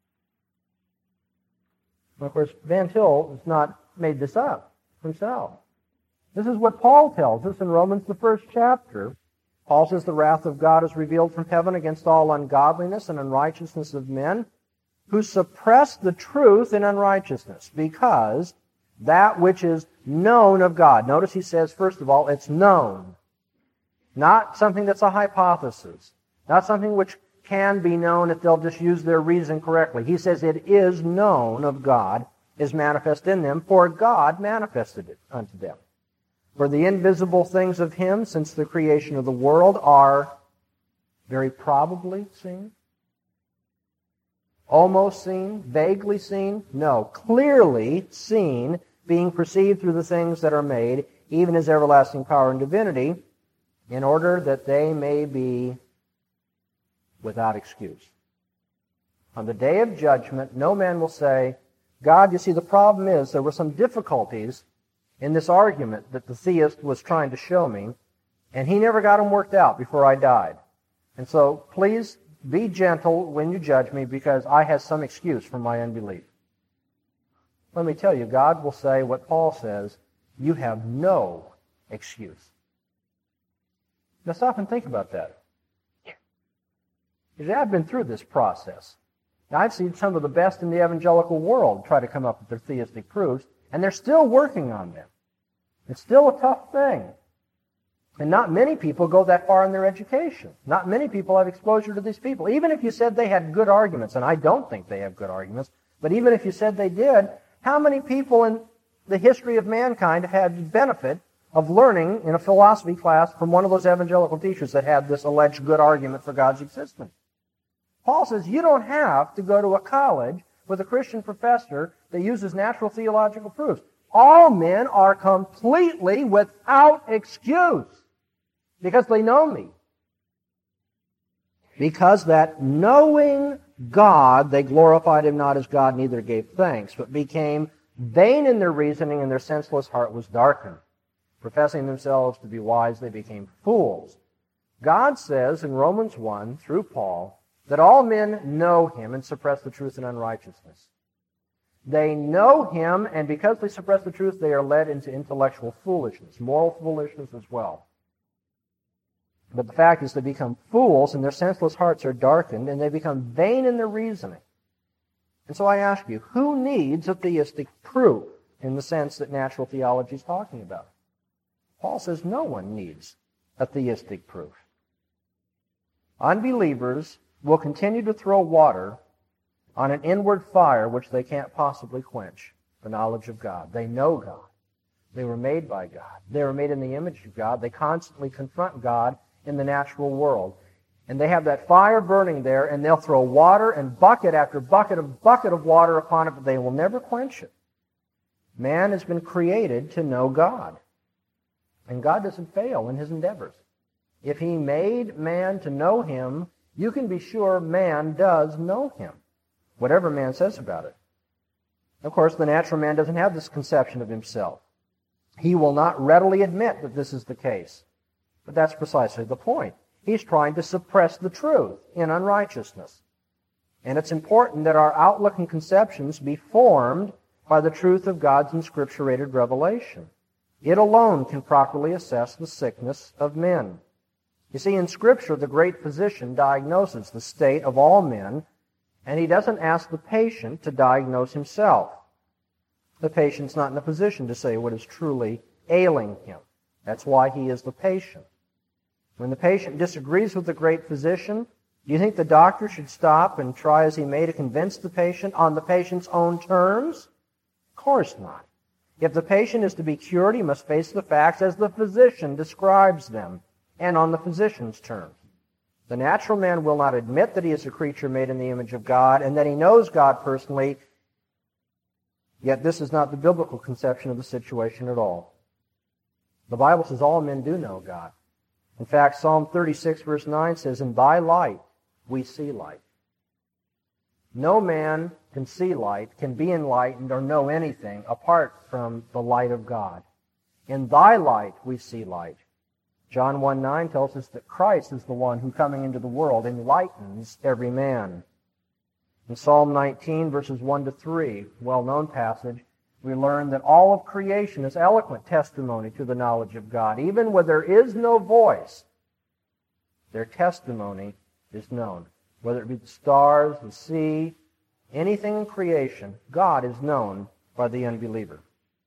Of course, Van Til has not made this up himself. This is what Paul tells us in Romans, the 1st chapter. Paul says the wrath of God is revealed from heaven against all ungodliness and unrighteousness of men who suppress the truth in unrighteousness, because that which is known of God. Notice he says, first of all, it's known. Not something that's a hypothesis. Not something which can be known if they'll just use their reason correctly. He says it is known of God, is manifest in them, for God manifested it unto them. For the invisible things of him since the creation of the world are very probably seen, almost seen, vaguely seen, no, clearly seen, being perceived through the things that are made, even his everlasting power and divinity, in order that they may be without excuse. On the day of judgment, no man will say, God, you see, the problem is there were some difficulties in this argument that the theist was trying to show me, and he never got them worked out before I died. And so, please be gentle when you judge me because I have some excuse for my unbelief. Let me tell you, God will say what Paul says, you have no excuse. Now stop and think about that. Because I've been through this process. Now, I've seen some of the best in the evangelical world try to come up with their theistic proofs, and they're still working on them. It's still a tough thing. And not many people go that far in their education. Not many people have exposure to these people. Even if you said they had good arguments, and I don't think they have good arguments, but even if you said they did, how many people in the history of mankind have had the benefit of learning in a philosophy class from one of those evangelical teachers that had this alleged good argument for God's existence? Paul says you don't have to go to a college with a Christian professor that uses natural theological proofs. All men are completely without excuse because they know me. Because that knowing God, they glorified him not as God, neither gave thanks, but became vain in their reasoning, and their senseless heart was darkened. Professing themselves to be wise, they became fools. God says in Romans 1, through Paul, that all men know him and suppress the truth in unrighteousness. They know him, and because they suppress the truth, they are led into intellectual foolishness, moral foolishness as well. But the fact is they become fools, and their senseless hearts are darkened, and they become vain in their reasoning. And so I ask you, who needs a theistic proof in the sense that natural theology is talking about? Paul says no one needs a theistic proof. Unbelievers will continue to throw water on an inward fire which they can't possibly quench, the knowledge of God. They know God. They were made by God. They were made in the image of God. They constantly confront God in the natural world. And they have that fire burning there, and they'll throw water and bucket after bucket of water upon it, but they will never quench it. Man has been created to know God. And God doesn't fail in his endeavors. If he made man to know him, you can be sure man does know him, whatever man says about it. Of course, the natural man doesn't have this conception of himself. He will not readily admit that this is the case. But that's precisely the point. He's trying to suppress the truth in unrighteousness. And it's important that our outlook and conceptions be formed by the truth of God's inscripturated revelation. It alone can properly assess the sickness of men. You see, in Scripture, the great physician diagnoses the state of all men, and he doesn't ask the patient to diagnose himself. The patient's not in a position to say what is truly ailing him. That's why he is the patient. When the patient disagrees with the great physician, do you think the doctor should stop and try as he may to convince the patient on the patient's own terms? Of course not. If the patient is to be cured, he must face the facts as the physician describes them, and on the physician's terms. The natural man will not admit that he is a creature made in the image of God and that he knows God personally, yet this is not the biblical conception of the situation at all. The Bible says all men do know God. In fact, Psalm 36 verse 9 says, "In thy light we see light." No man can see light, can be enlightened, or know anything apart from the light of God. In thy light we see light. John 1:9 tells us that Christ is the one who, coming into the world, enlightens every man. In Psalm 19 verses 1 to 3, well-known passage, we learn that all of creation is eloquent testimony to the knowledge of God. Even where there is no voice, their testimony is known. Whether it be the stars, the sea, anything in creation, God is known by the unbeliever.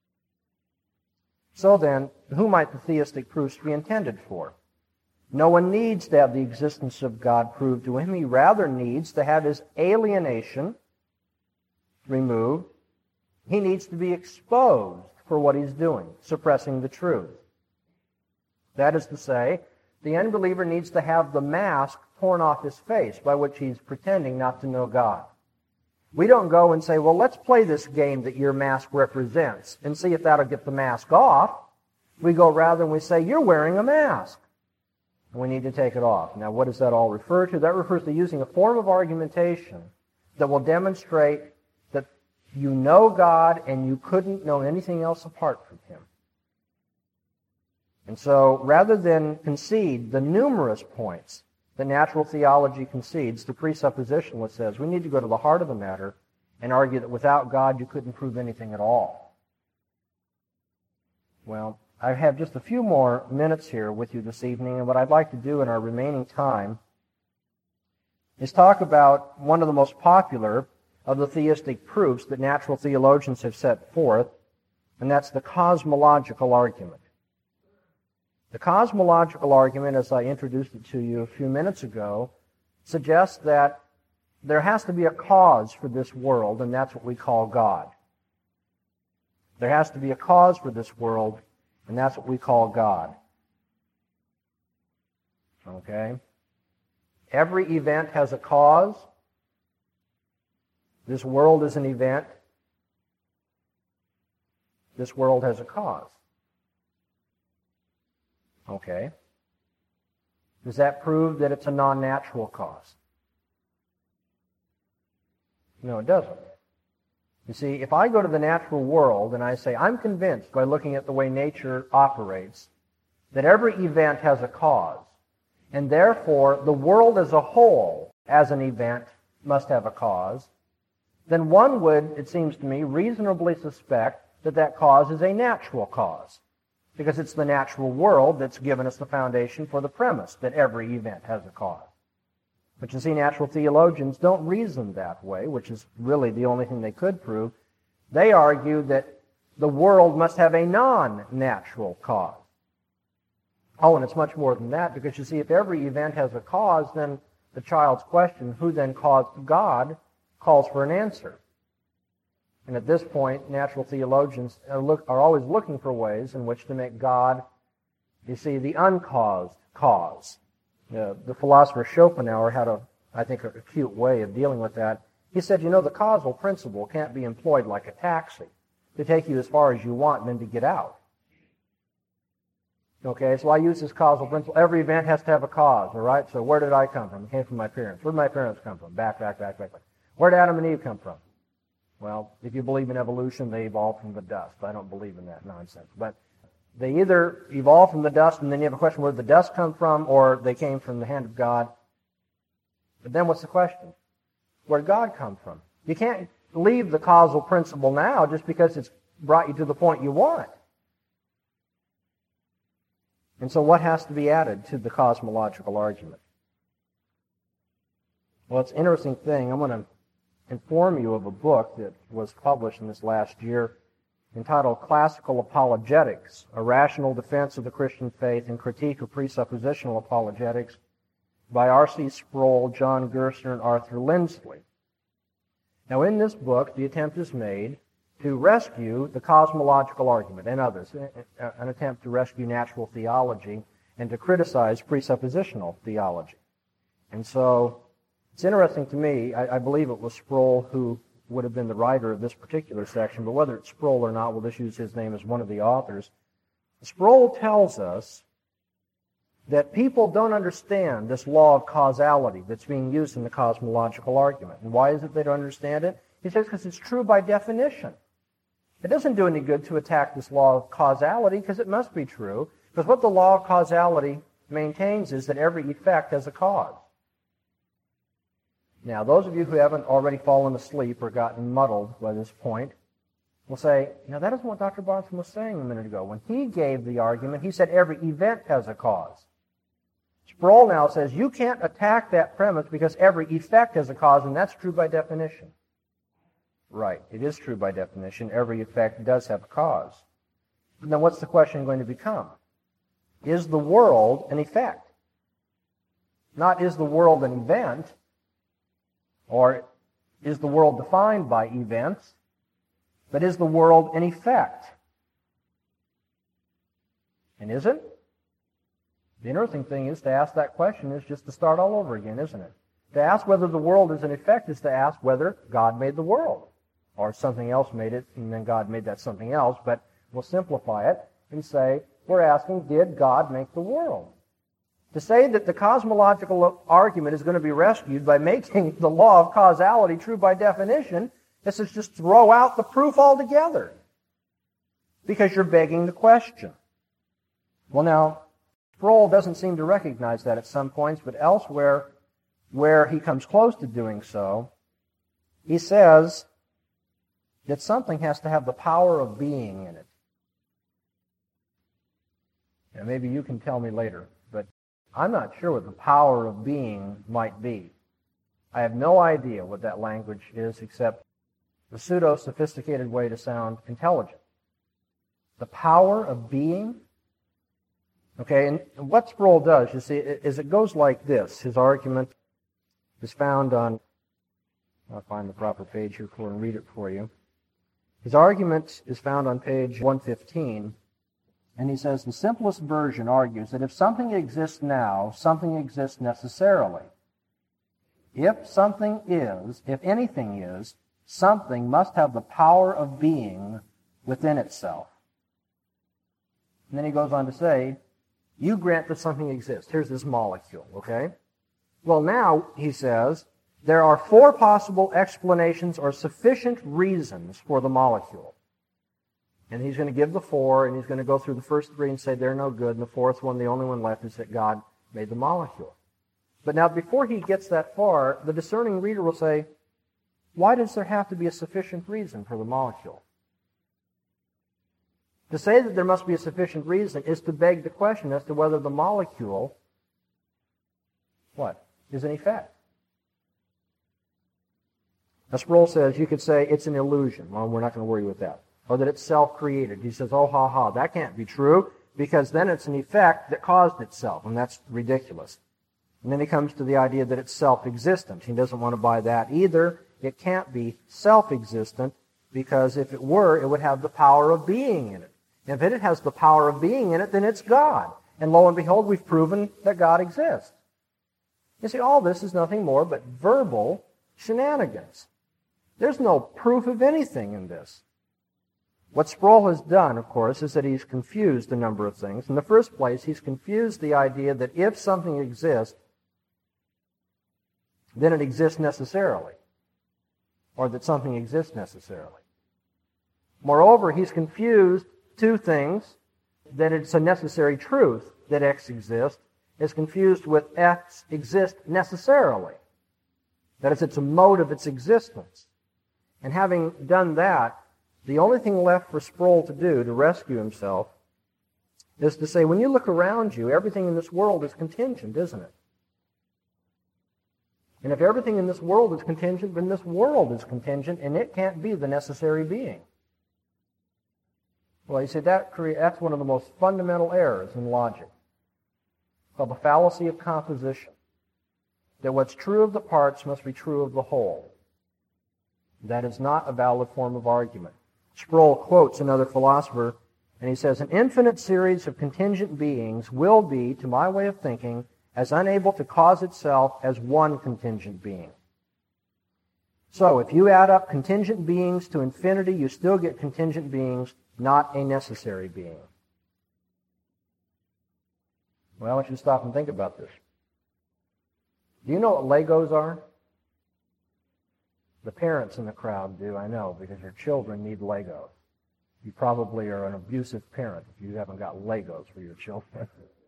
So then, who might the theistic proofs be intended for? No one needs to have the existence of God proved to him. He rather needs to have his alienation removed. He needs to be exposed for what he's doing, suppressing the truth. That is to say, the unbeliever needs to have the mask torn off his face by which he's pretending not to know God. We don't go and say, well, let's play this game that your mask represents and see if that'll get the mask off. We go rather and we say, you're wearing a mask. And we need to take it off. Now, what does that all refer to? That refers to using a form of argumentation that will demonstrate that you know God and you couldn't know anything else apart from him. And so, rather than concede the numerous points that natural theology concedes, the presuppositionalist says we need to go to the heart of the matter and argue that without God you couldn't prove anything at all. Well, I have just a few more minutes here with you this evening, and what I'd like to do in our remaining time is talk about one of the most popular of the theistic proofs that natural theologians have set forth, and that's the cosmological argument. The cosmological argument, as I introduced it to you a few minutes ago, suggests that there has to be a cause for this world, and that's what we call God. There has to be a cause for this world, and that's what we call God. Okay? Every event has a cause. This world is an event. This world has a cause. Okay? Does that prove that it's a non-natural cause? No, it doesn't. You see, if I go to the natural world and I say, I'm convinced by looking at the way nature operates that every event has a cause, and therefore the world as a whole, as an event, must have a cause, then one would, it seems to me, reasonably suspect that that cause is a natural cause, because it's the natural world that's given us the foundation for the premise that every event has a cause. But you see, natural theologians don't reason that way, which is really the only thing they could prove. They argue that the world must have a non-natural cause. Oh, and it's much more than that, because you see, if every event has a cause, then the child's question, who then caused God, calls for an answer. And at this point, natural theologians are always looking for ways in which to make God, you see, the uncaused cause. The philosopher Schopenhauer had I think, a cute way of dealing with that. He said, the causal principle can't be employed like a taxi to take you as far as you want and then to get out. Okay, so I use this causal principle. Every event has to have a cause, all right? So where did I come from? I came from my parents. Where did my parents come from? Back. Where did Adam and Eve come from? Well, if you believe in evolution, they evolved from the dust. I don't believe in that nonsense. But they either evolved from the dust, and then you have a question, where did the dust come from, or they came from the hand of God. But then what's the question? Where did God come from? You can't leave the causal principle now just because it's brought you to the point you want. And so what has to be added to the cosmological argument? Well, it's an interesting thing. I'm going to inform you of a book that was published in this last year entitled Classical Apologetics, A Rational Defense of the Christian Faith and Critique of Presuppositional Apologetics by R.C. Sproul, John Gerstner, and Arthur Lindsley. Now, in this book, the attempt is made to rescue the cosmological argument and others, an attempt to rescue natural theology and to criticize presuppositional theology. And so, it's interesting to me, I believe it was Sproul who would have been the writer of this particular section, but whether it's Sproul or not, we'll just use his name as one of the authors. Sproul tells us that people don't understand this law of causality that's being used in the cosmological argument. And why is it they don't understand it? He says because it's true by definition. It doesn't do any good to attack this law of causality because it must be true, because what the law of causality maintains is that every effect has a cause. Now, those of you who haven't already fallen asleep or gotten muddled by this point will say, that isn't what Dr. Bahnsen was saying a minute ago. When he gave the argument, he said every event has a cause. Sproul now says you can't attack that premise because every effect has a cause, and that's true by definition. Right, it is true by definition. Every effect does have a cause. And then what's the question going to become? Is the world an effect? Not is the world an event, or is the world defined by events, but is the world an effect? And is it? The interesting thing is to ask that question is just to start all over again, isn't it? To ask whether the world is an effect is to ask whether God made the world, or something else made it, and then God made that something else, but we'll simplify it and say, we're asking, did God make the world? To say that the cosmological argument is going to be rescued by making the law of causality true by definition, this is just throw out the proof altogether. Because you're begging the question. Well, now, Sproul doesn't seem to recognize that at some points, but elsewhere, where he comes close to doing so, he says that something has to have the power of being in it. Now, maybe you can tell me later, but I'm not sure what the power of being might be. I have no idea what that language is except the pseudo-sophisticated way to sound intelligent. The power of being. Okay, and what Sproul does, you see, is it goes like this. His argument is found on, I'll find the proper page here for and read it for you. His argument is found on page 115, and he says, the simplest version argues that if something exists now, something exists necessarily. If something is, if anything is, something must have the power of being within itself. And then he goes on to say, you grant that something exists. Here's this molecule, okay? Well, now, he says, there are 4 possible explanations or sufficient reasons for the molecule. And he's going to give the 4, and he's going to go through the first 3 and say they're no good, and the 4th one, the only one left, is that God made the molecule. But now, before he gets that far, the discerning reader will say, why does there have to be a sufficient reason for the molecule? To say that there must be a sufficient reason is to beg the question as to whether the molecule, what, is an effect. Now, Sproul says you could say it's an illusion. Well, we're not going to worry with that. Or that it's self-created. He says, oh, ha, that can't be true, because then it's an effect that caused itself, and that's ridiculous. And then he comes to the idea that it's self-existent. He doesn't want to buy that either. It can't be self-existent, because if it were, it would have the power of being in it. If it has the power of being in it, then it's God. And lo and behold, we've proven that God exists. You see, all this is nothing more but verbal shenanigans. There's no proof of anything in this. What Sproul has done, of course, is that he's confused a number of things. In the first place, he's confused the idea that if something exists, then it exists necessarily, or that something exists necessarily. Moreover, he's confused 2 things, that it's a necessary truth that X exists, is confused with X exists necessarily. That is, it's a mode of its existence. And having done that, the only thing left for Sproul to do to rescue himself is to say, when you look around you, everything in this world is contingent, isn't it? And if everything in this world is contingent, then this world is contingent, and it can't be the necessary being. Well, you see, that's one of the most fundamental errors in logic. It's called the fallacy of composition. That what's true of the parts must be true of the whole. That is not a valid form of argument. Sproul quotes another philosopher, and he says, an infinite series of contingent beings will be, to my way of thinking, as unable to cause itself as one contingent being. So, if you add up contingent beings to infinity, you still get contingent beings, not a necessary being. Well, I want you to stop and think about this. Do you know what Legos are? The parents in the crowd do, I know, because your children need Legos. You probably are an abusive parent if you haven't got Legos for your children.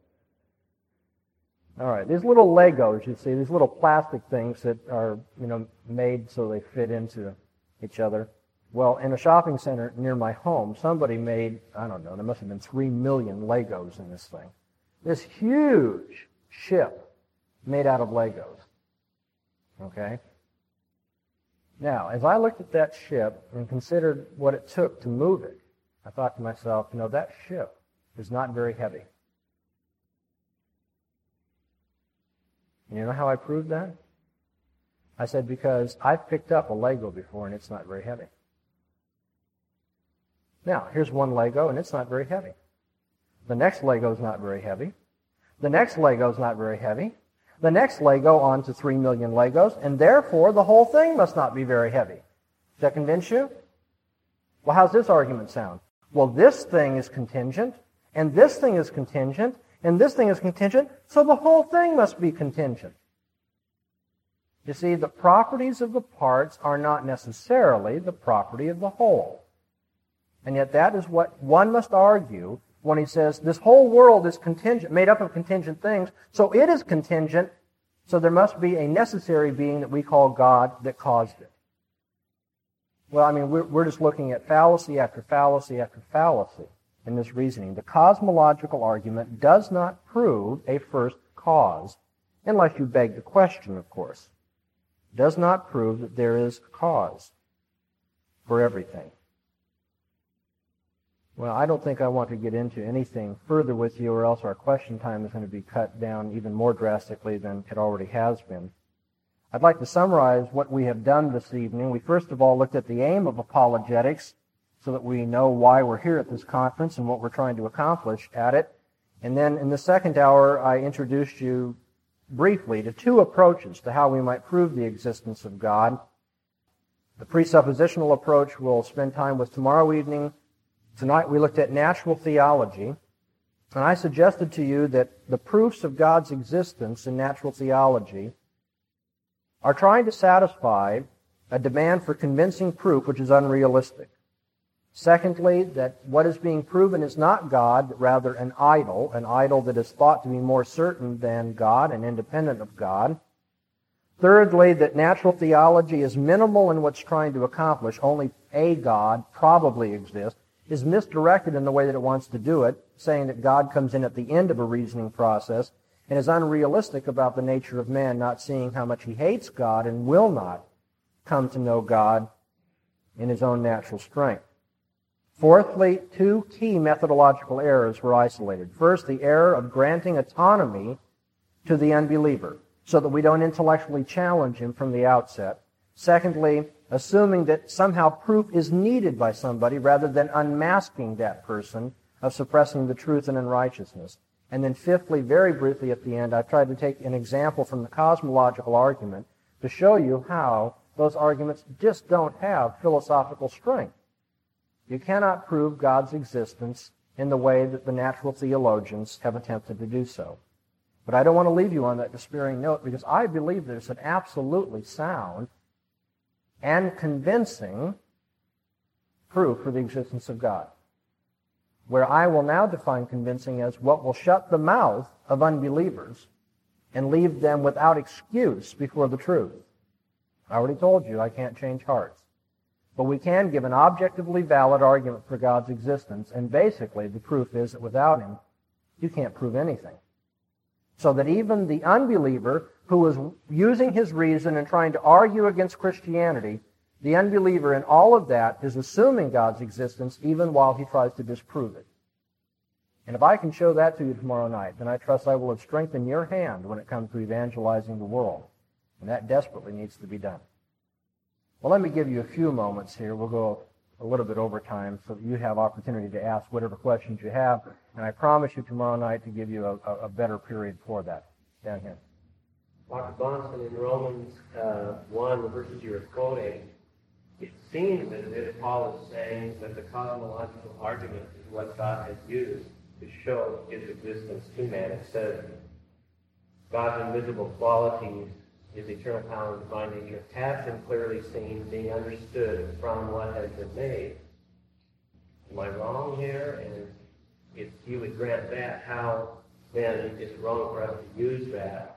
All right, these little Legos, you see, these little plastic things that are, made so they fit into each other. Well, in a shopping center near my home, somebody made, I don't know, there must have been 3 million Legos in this thing. This huge ship made out of Legos. Okay? Now, as I looked at that ship and considered what it took to move it, I thought to myself, that ship is not very heavy. And you know how I proved that? I said, because I've picked up a Lego before and it's not very heavy. Now, here's one Lego and it's not very heavy. The next Lego is not very heavy. The next Lego is not very heavy. The next Lego on to 3 million Legos, and therefore the whole thing must not be very heavy. Does that convince you? Well, how's this argument sound? Well, this thing is contingent, and this thing is contingent, and this thing is contingent, so the whole thing must be contingent. You see, the properties of the parts are not necessarily the property of the whole. And yet that is what one must argue when he says this whole world is contingent, made up of contingent things, so it is contingent, so there must be a necessary being that we call God that caused it. Well, we're just looking at fallacy after fallacy after fallacy in this reasoning. The cosmological argument does not prove a first cause, unless you beg the question, of course. It does not prove that there is a cause for everything. Well, I don't think I want to get into anything further with you, or else our question time is going to be cut down even more drastically than it already has been. I'd like to summarize what we have done this evening. We first of all looked at the aim of apologetics so that we know why we're here at this conference and what we're trying to accomplish at it. And then in the second hour, I introduced you briefly to two approaches to how we might prove the existence of God. The presuppositional approach we'll spend time with tomorrow evening. Tonight we looked at natural theology, and I suggested to you that the proofs of God's existence in natural theology are trying to satisfy a demand for convincing proof which is unrealistic. Secondly, that what is being proven is not God, but rather an idol that is thought to be more certain than God and independent of God. Thirdly, that natural theology is minimal in what's trying to accomplish. Only a God probably exists. Is misdirected in the way that it wants to do it, saying that God comes in at the end of a reasoning process, and is unrealistic about the nature of man, not seeing how much he hates God and will not come to know God in his own natural strength. Fourthly, two key methodological errors were isolated. First, the error of granting autonomy to the unbeliever, so that we don't intellectually challenge him from the outset. Secondly, assuming that somehow proof is needed by somebody rather than unmasking that person of suppressing the truth and unrighteousness. And then fifthly, very briefly at the end, I've tried to take an example from the cosmological argument to show you how those arguments just don't have philosophical strength. You cannot prove God's existence in the way that the natural theologians have attempted to do so. But I don't want to leave you on that despairing note, because I believe there's an absolutely sound and convincing proof for the existence of God, where I will now define convincing as what will shut the mouth of unbelievers and leave them without excuse before the truth. I already told you I can't change hearts. But we can give an objectively valid argument for God's existence, and basically the proof is that without him, you can't prove anything. So that even the unbeliever who is using his reason and trying to argue against Christianity, the unbeliever in all of that is assuming God's existence even while he tries to disprove it. And if I can show that to you tomorrow night, then I trust I will have strengthened your hand when it comes to evangelizing the world. And that desperately needs to be done. Well, let me give you a few moments here. We'll go a little bit over time so that you have opportunity to ask whatever questions you have. And I promise you tomorrow night to give you a better period for that. Down here. Dr. Bonson, in Romans 1, the verses you were quoting, it seems as if Paul is saying that the cosmological argument is what God has used to show his existence to man. It says, God's invisible qualities, his eternal power and divine nature, have been clearly seen, being understood from what has been made. Am I wrong here? And if you would grant that, how then is it wrong for us to use that?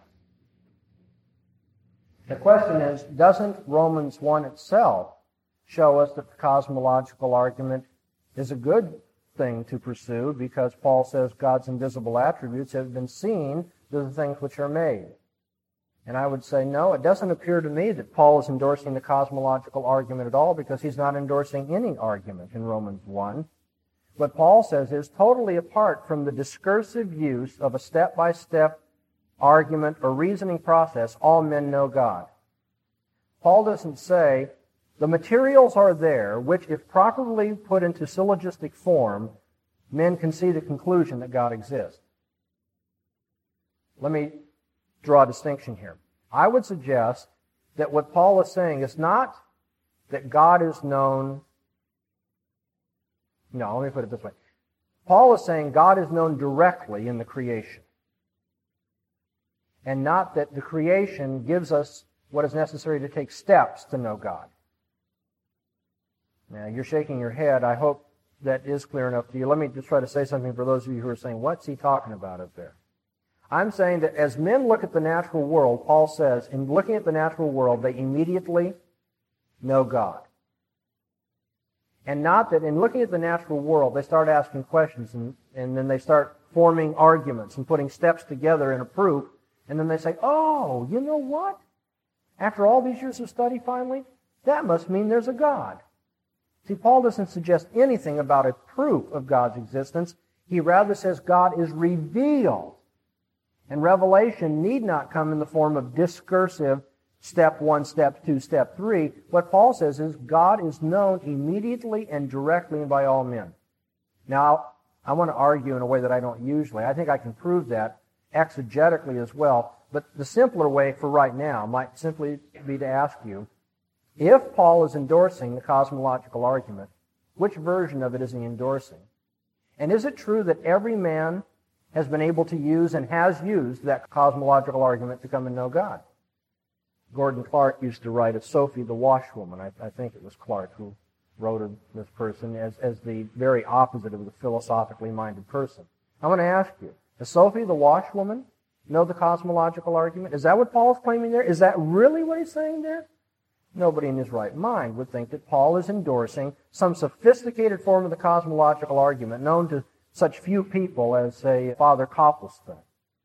The question is, doesn't Romans 1 itself show us that the cosmological argument is a good thing to pursue, because Paul says God's invisible attributes have been seen through the things which are made? And I would say, no, it doesn't appear to me that Paul is endorsing the cosmological argument at all, because he's not endorsing any argument in Romans 1. What Paul says is totally apart from the discursive use of a step-by-step argument or reasoning process, all men know God. Paul doesn't say, the materials are there, which, if properly put into syllogistic form, men can see the conclusion that God exists. Let me draw a distinction here. I would suggest that what Paul is saying is not that God is known. No, let me put it this way. Paul is saying God is known directly in the creation, and not that the creation gives us what is necessary to take steps to know God. Now, you're shaking your head. I hope that is clear enough to you. Let me just try to say something for those of you who are saying, what's he talking about up there? I'm saying that as men look at the natural world, Paul says, in looking at the natural world, they immediately know God. And not that in looking at the natural world, they start asking questions, and then they start forming arguments and putting steps together in a proof, and then they say, oh, you know what? After all these years of study, finally, that must mean there's a God. See, Paul doesn't suggest anything about a proof of God's existence. He rather says God is revealed. And revelation need not come in the form of discursive step 1, step 2, step 3. What Paul says is God is known immediately and directly and by all men. Now, I want to argue in a way that I don't usually. I think I can prove that exegetically as well. But the simpler way for right now might simply be to ask you, if Paul is endorsing the cosmological argument, which version of it is he endorsing? And is it true that every man has been able to use and has used that cosmological argument to come and know God? Gordon Clark used to write of Sophie the washwoman. I think it was Clark who wrote of this person as the very opposite of the philosophically minded person. I want to ask you, does Sophie the washwoman know the cosmological argument? Is that what Paul's claiming there? Is that really what he's saying there? Nobody in his right mind would think that Paul is endorsing some sophisticated form of the cosmological argument known to such few people as, say, Father Copleston,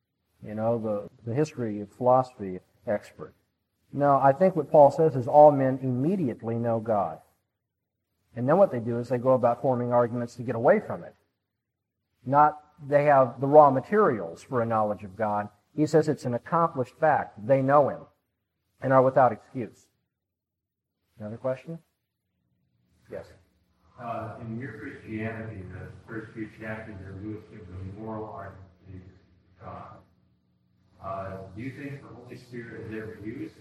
the history of philosophy expert. No, I think what Paul says is all men immediately know God. And then what they do is they go about forming arguments to get away from it. Not they have the raw materials for a knowledge of God. He says it's an accomplished fact. They know Him and are without excuse. Another question? Yes. In Mere Christianity, the first few chapters are Lewis gives a moral argument to God. Do you think the Holy Spirit has ever used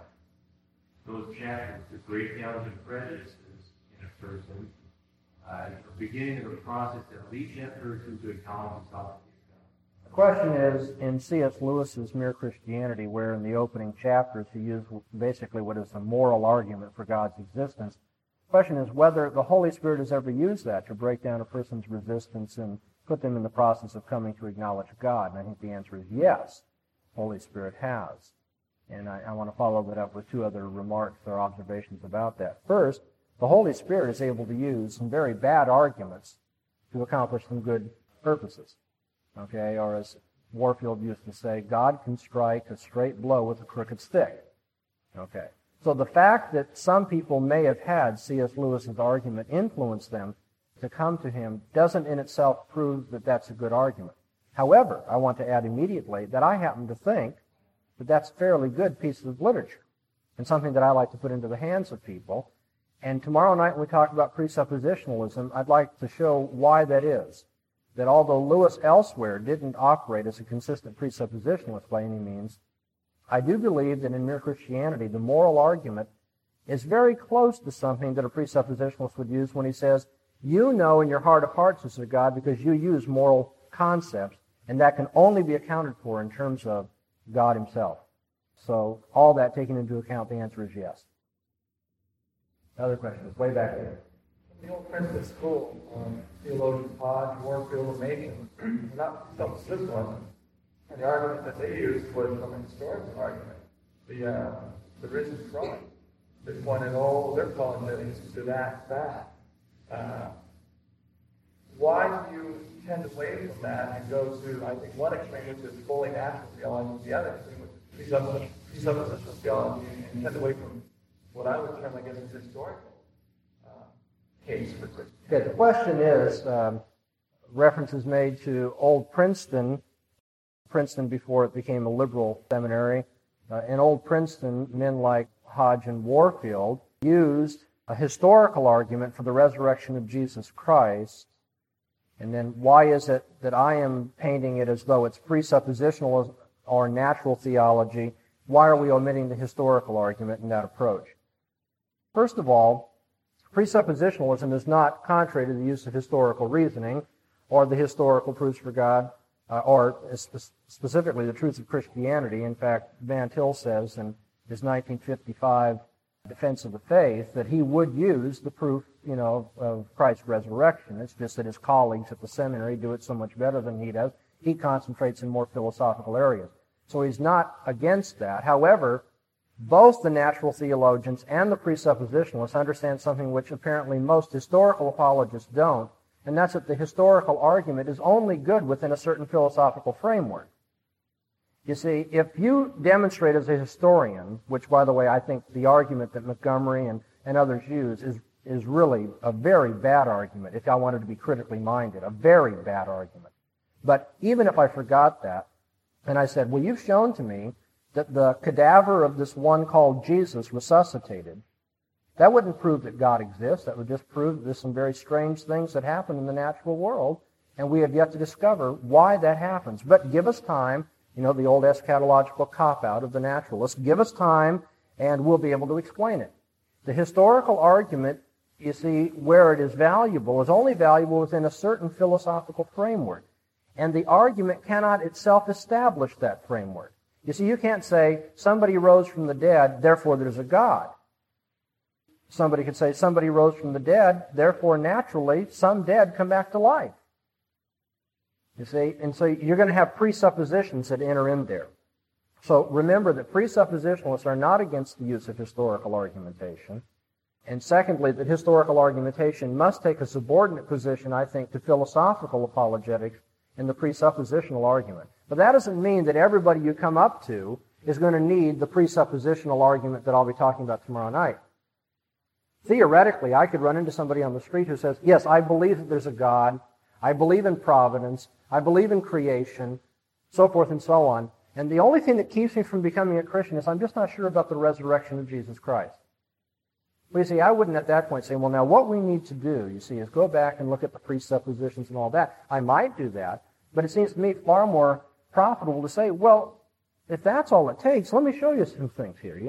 those chapters to break down the prejudices in a person, beginning of a process that leads that person to acknowledge himself? The question is, in C.S. Lewis's Mere Christianity, where in the opening chapters he used basically what is a moral argument for God's existence, the question is whether the Holy Spirit has ever used that to break down a person's resistance and put them in the process of coming to acknowledge God. And I think the answer is yes, the Holy Spirit has. And I want to follow that up with two other remarks or observations about that. First, the Holy Spirit is able to use some very bad arguments to accomplish some good purposes. Okay, or as Warfield used to say, God can strike a straight blow with a crooked stick. Okay, so the fact that some people may have had C.S. Lewis's argument influence them to come to him doesn't in itself prove that that's a good argument. However, I want to add immediately that I happen to think that that's a fairly good piece of literature and something that I like to put into the hands of people. And tomorrow night when we talk about presuppositionalism, I'd like to show why that is. That although Lewis elsewhere didn't operate as a consistent presuppositionalist by any means, I do believe that in Mere Christianity, the moral argument is very close to something that a presuppositionalist would use when he says, you know in your heart of hearts this is God because you use moral concepts, and that can only be accounted for in terms of God Himself. So all that taken into account, the answer is yes. Other questions? Way back there. The old Princeton School, theologians Hodge, Warfield, and Mason, were not self-systemalism. And the argument that they used was from a historical argument. The risen Christ. They pointed all their apologetics to that fact. Why do you tend away from that and go to, I think, one extreme, which is fully natural theology, and the other extreme, which is presuppositional theology, and tend away from what I would term, I guess, as historical case for Christianity? Okay, the question is, references made to Old Princeton before it became a liberal seminary. In Old Princeton, men like Hodge and Warfield used a historical argument for the resurrection of Jesus Christ. And then why is it that I am painting it as though it's presuppositional or natural theology? Why are we omitting the historical argument in that approach? First of all, presuppositionalism is not contrary to the use of historical reasoning or the historical proofs for God, or specifically the truths of Christianity. In fact, Van Til says in his 1955 Defense of the Faith that he would use the proof, of Christ's resurrection. It's just that his colleagues at the seminary do it so much better than he does. He concentrates in more philosophical areas. So he's not against that. However, both the natural theologians and the presuppositionalists understand something which apparently most historical apologists don't, and that's that the historical argument is only good within a certain philosophical framework. You see, if you demonstrate as a historian, which, by the way, I think the argument that Montgomery and others use is is really a very bad argument if I wanted to be critically minded, a very bad argument. But even if I forgot that, and I said, well, you've shown to me that the cadaver of this one called Jesus resuscitated, that wouldn't prove that God exists. That would just prove that there's some very strange things that happen in the natural world, and we have yet to discover why that happens. But give us time, the old eschatological cop-out of the naturalists, give us time, and we'll be able to explain it. The historical argument, you see, where it is valuable, is only valuable within a certain philosophical framework. And the argument cannot itself establish that framework. You see, you can't say, somebody rose from the dead, therefore there's a God. Somebody could say, somebody rose from the dead, therefore naturally some dead come back to life. You see, and so you're going to have presuppositions that enter in there. So remember that presuppositionalists are not against the use of historical argumentation. And secondly, that historical argumentation must take a subordinate position, I think, to philosophical apologetics in the presuppositional argument. But that doesn't mean that everybody you come up to is going to need the presuppositional argument that I'll be talking about tomorrow night. Theoretically, I could run into somebody on the street who says, yes, I believe that there's a God, I believe in providence, I believe in creation, so forth and so on, and the only thing that keeps me from becoming a Christian is I'm just not sure about the resurrection of Jesus Christ. Well, you see, I wouldn't at that point say, well, now what we need to do, you see, is go back and look at the presuppositions and all that. I might do that, but it seems to me far more profitable to say, well, if that's all it takes, let me show you some things here,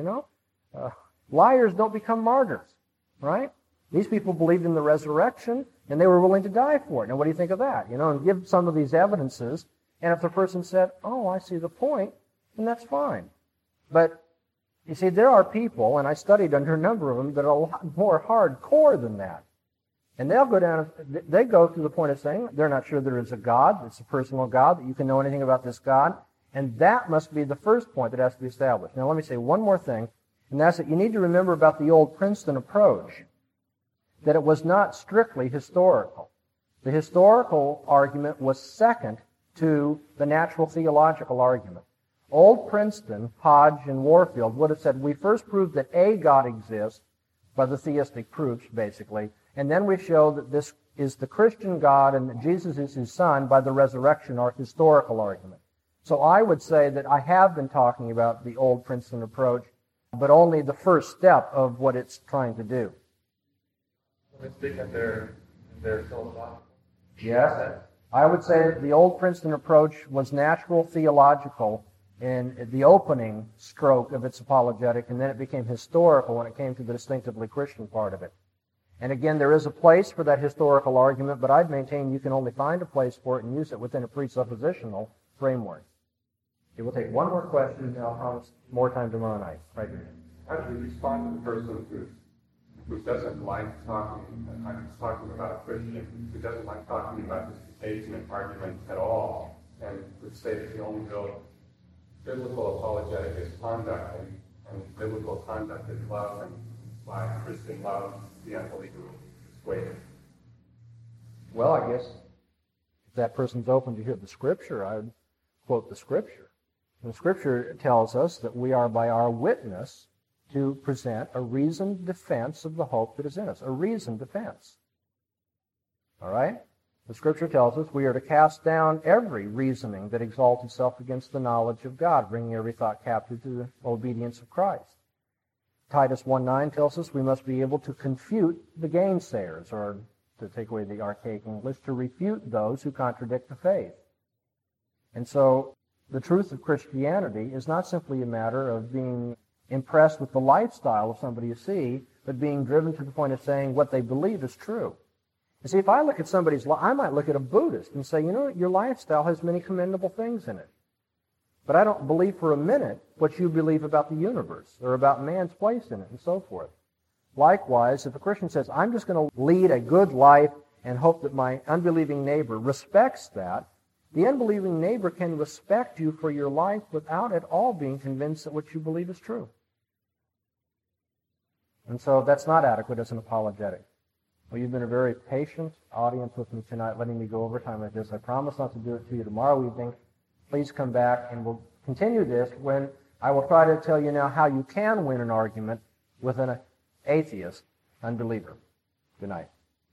Liars don't become martyrs, right? These people believed in the resurrection, and they were willing to die for it. Now, what do you think of that? And give some of these evidences, and if the person said, oh, I see the point, then that's fine. But, you see, there are people, and I studied under a number of them, that are a lot more hardcore than that. And they'll go down, they go to the point of saying they're not sure there is a God, it's a personal God, that you can know anything about this God, and that must be the first point that has to be established. Now, let me say one more thing, and that's that you need to remember about the old Princeton approach, that it was not strictly historical. The historical argument was second to the natural theological argument. Old Princeton, Hodge, and Warfield would have said, we first proved that a God exists by the theistic proofs, basically, and then we show that this is the Christian God and that Jesus is his son by the resurrection or historical argument. So I would say that I have been talking about the old Princeton approach, but only the first step of what it's trying to do. When they speak in their philosophical. Yes. I would say that the old Princeton approach was natural theological in the opening stroke of its apologetic, and then it became historical when it came to the distinctively Christian part of it. And again, there is a place for that historical argument, but I'd maintain you can only find a place for it and use it within a presuppositional framework. Okay, we'll take one more question, and I'll promise more time tomorrow night. Right here. How do you respond to the person who doesn't like talking, I'm talking about a Christian, who doesn't like talking about this atheist argument at all, and would say that the only real biblical apologetic is conduct, and biblical conduct is love, and by Christian love, the unbeliever is persuaded? Well, I guess if that person's open to hear the Scripture, I would quote the Scripture. The Scripture tells us that we are by our witness to present a reasoned defense of the hope that is in us. A reasoned defense. All right? The Scripture tells us we are to cast down every reasoning that exalts itself against the knowledge of God, bringing every thought captive to the obedience of Christ. Titus 1:9 tells us we must be able to confute the gainsayers, or to take away the archaic English, to refute those who contradict the faith. And so the truth of Christianity is not simply a matter of being impressed with the lifestyle of somebody you see, but being driven to the point of saying what they believe is true. You see, if I look at somebody's life, I might look at a Buddhist and say, your lifestyle has many commendable things in it. But I don't believe for a minute what you believe about the universe or about man's place in it and so forth. Likewise, if a Christian says, I'm just going to lead a good life and hope that my unbelieving neighbor respects that, the unbelieving neighbor can respect you for your life without at all being convinced that what you believe is true. And so that's not adequate as an apologetic. Well, you've been a very patient audience with me tonight, letting me go over time like this. I promise not to do it to you tomorrow evening. Please come back, and we'll continue this when I will try to tell you now how you can win an argument with an atheist unbeliever. Good night.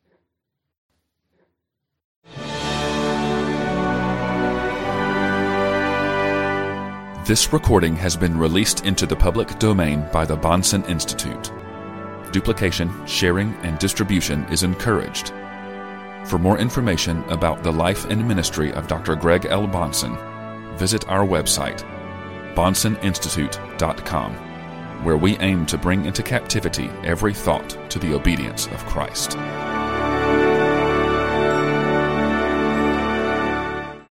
This recording has been released into the public domain by the Bahnsen Institute. Duplication, sharing, and distribution is encouraged. For more information about the life and ministry of Dr. Greg L. Bahnsen, visit our website, BahnsenInstitute.com, where we aim to bring into captivity every thought to the obedience of Christ.